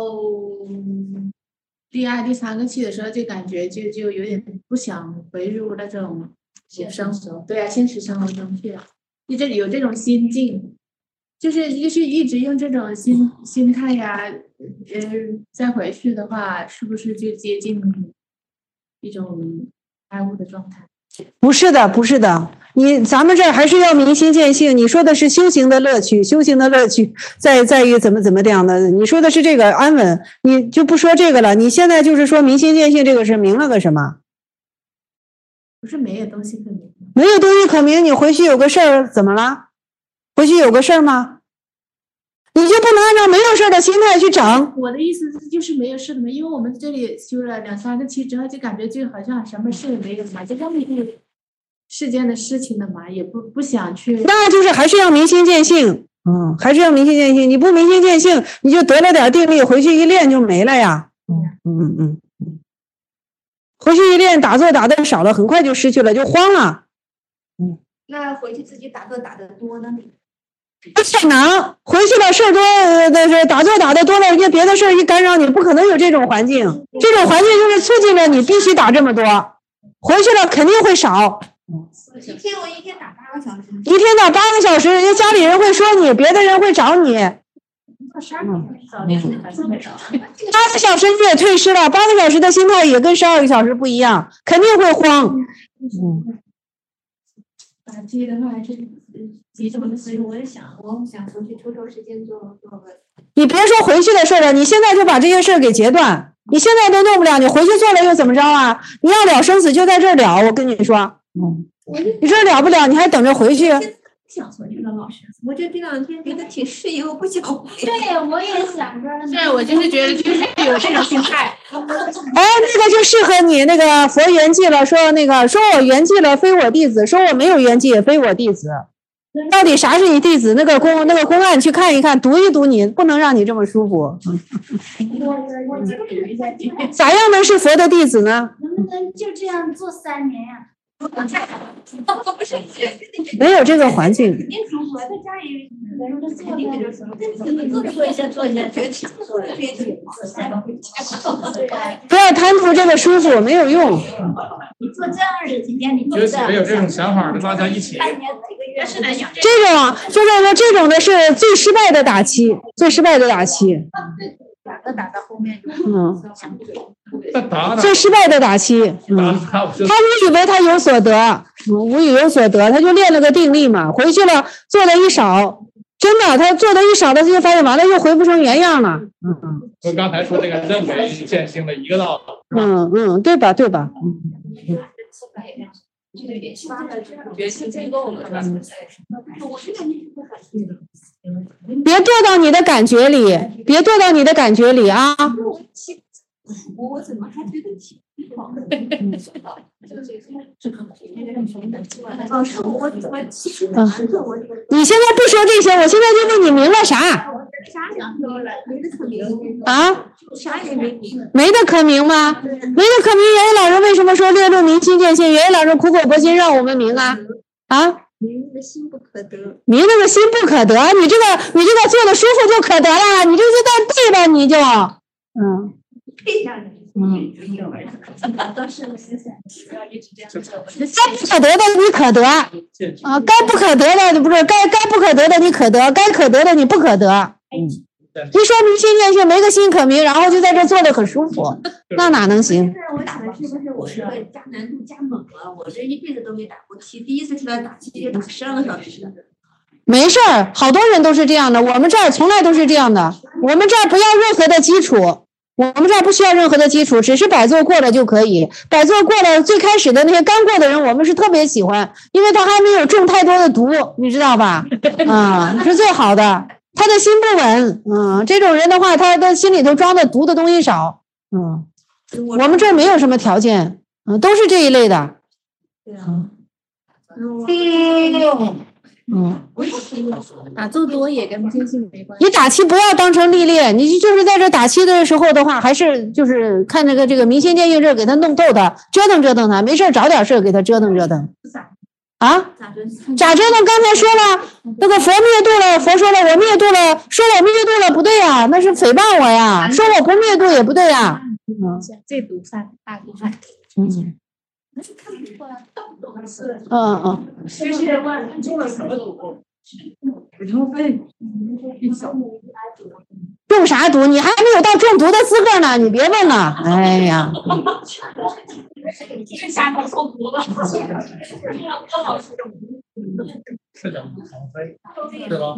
第二、第三个期的时候，就感觉就有点不想回入那种生活，对啊，现实生活中去了，就这里有这种心境，就是一直用这种心态呀，再回去的话，是不是就接近一种开悟的状态？ 不是的，咱们这儿还是要明心见性。你说的是修行的乐趣，修行的乐趣在于怎么这样的。你说的是这个安稳，你就不说这个了。你现在就是说明心见性，这个是明了个什么？ 不是没有东西可明， 没有东西可明。你回去有个事儿怎么了？回去有个事儿吗？你就不能按照没有事的心态去整。 我的意思就是没有事的嘛，因为我们这里修了2、3个期之后，就感觉就好像什么事也没有嘛，就根本就世间的事情的嘛，也不想去。 那就是还是要明心见性，还是要明心见性。你不明心见性，你就得了点定力，回去一练就没了呀。回去一练，打坐打的少了，很快就失去了，就慌了。 那回去自己打坐打得多呢？ 不可能，回去了事儿多，打坐打得多了，人家别的事儿一干扰你，不可能有这种环境。这种环境就是促进了你必须打这么多，回去了肯定会少。 我一天打8个小时。 一天打8个小时，人家家里人会说你，别的人会找你。8个小时你也退失了，8个小时的心态也跟12个小时不一样，肯定会慌。 打击的话，这急这么所以我想回去抽时间做个。 你别说回去的事了，你现在就把这些事给截断。你现在都弄不了，你回去做了又怎么着啊？你要了生死就在这儿了，我跟你说。你这了不了，你还等着回去？ 想回去了，老师，我就这2天觉得挺适应，我不想回。 对，我也想着。 是我就是觉得就是有这种心态。 那个就适合你那个佛圆寂了，说我圆寂了，非我弟子；说我没有圆寂，也非我弟子。到底啥是你弟子？那个公案去看一看，读一读，你不能让你这么舒服。咋样能是佛的弟子呢？ 能不能就这样做3年呀？ 没有这个环境。不要贪图这个舒服，没有用。 你做这样的事情，你有几个有这种想法的，大家一起。 这种就是说，这种的是最失败的打期，最失败的打期。 打到后面， 最失败的打期，他误以为他有所得，无以有所得，他就练了个定力嘛，回去了做的一少，真的他做的一少了，他就发现完了又恢复成原样了。 跟刚才说那个认为见性的一个道理。 对吧？别堕到你的感觉里，啊！ 我怎么还觉得挺好的？ 你现在不说这些，我现在就问你明了啥？ 啥也没明。 没得可明吗？没得可明，原野老人为什么说略露明心见性？原野老人苦口婆心让我们明啊！ 明那个心不可得， 明那个心不可得，你这个做的舒服就可得了，你这是在背吧？你就背上的。 该不可得的你可得啊，该不可得的不是该不可得的你可得，该可得的你不可得。一说明心见性，没个心可明，然后就在这坐的可舒服，那哪能行？ 我想是不是我这个加难度加猛了？我这一辈子都没打过棋，第一次出来打棋就打12个小时。 没事儿，好多人都是这样的，我们这儿从来都是这样的，我们这儿不要任何的基础。我们这儿不需要任何的基础，只是摆坐过了就可以。摆坐过了，最开始的那些刚过的人，我们是特别喜欢，因为他还没有中太多的毒，你知道吧？是最好的。他的心不稳，这种人的话，他的心里头装的毒的东西少，我们这儿没有什么条件，都是这一类的。 打坐多也跟见性没关系。 你打棋不要当成历练，你就是在这打棋的时候的话，还是就是看这个明心见性这给他弄透他，折腾他，没事找点事给他折腾。咋折腾？刚才说了，那个佛灭度了，佛说了我灭度了，说我灭度了不对呀，那是诽谤我呀，说我不灭度也不对呀。 最毒犯，大毒犯。 就是问中了什么毒？ 中啥毒？你还没有到中毒的资格呢，你别问了。哎呀， 下头中毒了， 是的，是吧？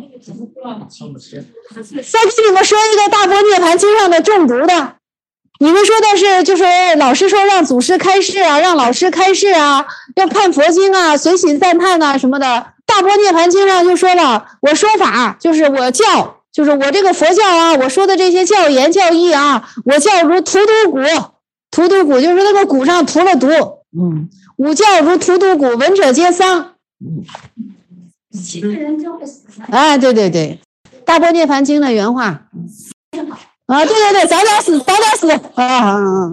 再给你们说一个《大般涅盘经》上的中毒的。你们说的是，就是老师说让祖师开示啊，让老师开示啊，要看佛经啊，随喜赞叹啊什么的。大般涅盘经上就说了，我说法就是我教，就是我这个佛教啊，我说的这些教言教义啊，我教如荼毒蛊，荼毒蛊就是那个蛊上涂了毒， 吾教如荼毒骨，闻者皆丧。 死的人就会死。 哎，对对对，《大般涅槃经》的原话。啊，对对对，早点死，早点死啊！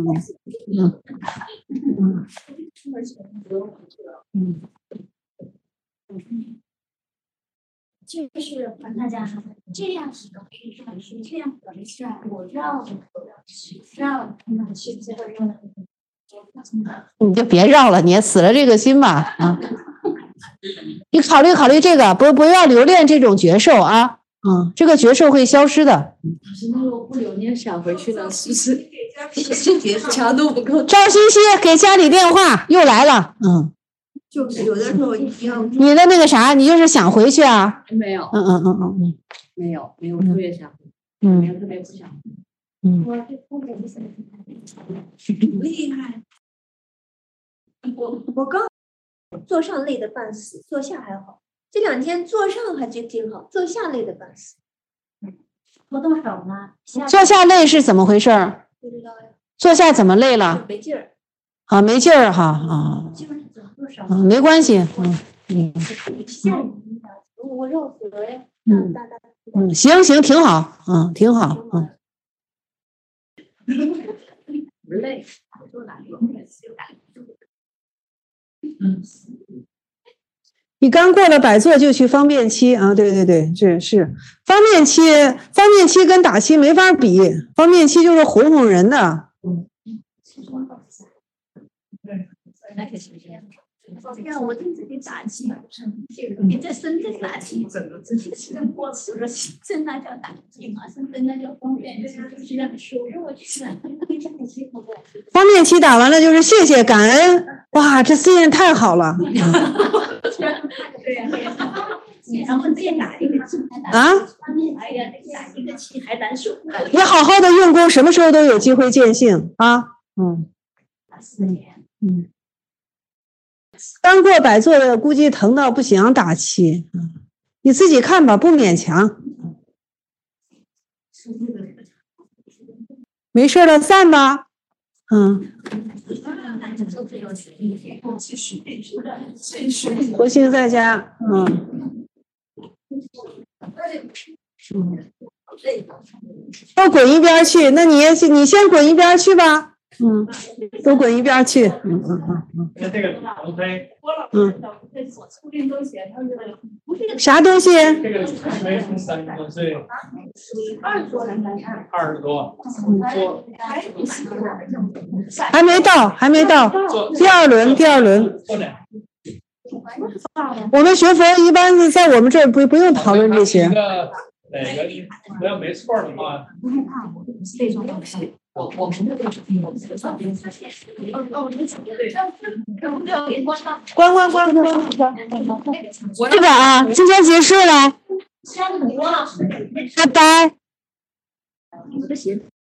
就是大家这样是可以让是这样的事儿，我让去最后让你就别绕了，你死了这个心吧啊！你考虑考虑这个，不要留恋这种觉受啊。这个觉受会消失的。 老师，那我不留恋想回去了，是不是强度不够？ 赵欣欣给家里电话又来了， 就是有的时候一定要。 你的那个啥，你就是想回去啊？ 没有。没有特别想回去，没有特别不想回去。 我这特别不想回去。 厉害！我刚坐上累得半死，坐下还好。这2天坐上还就挺好，坐下累得半死。 活动少吗？ 坐下累是怎么回事？ 不知道呀。 坐下怎么累了？ 没劲儿。 啊，没劲儿哈啊。没关系， 我绕死了呀。 行行，挺好，挺好， 不累，坐哪里？ 你刚过了摆座就去方便期啊？对对对，是方便期跟打期没法比，方便期就是哄哄人的。 让我对自己打气，你在深圳打气，我说深那叫打气嘛，深那叫方便期，就是让收入我去了。 方便期打完了就是谢谢感恩，哇，这思念太好了。 然后再打一个气啊！ 哎呀，打一个气还难受。 你好好的用功，什么时候都有机会见性啊！ 4年。 刚过摆座的估计疼到不行，打气，你自己看吧，不勉强。没事了，散吧。国庆在家，都滚一边去，那你先滚一边去吧。都滚一边去。 这个长胚， 啥东西？ 这个长胚从30多岁，20多， 还没到，第二轮。我们学佛一般在我们这儿不用讨论这些。 哪个我要没错的话， 我们的关。这个啊，今天结束了，拜拜。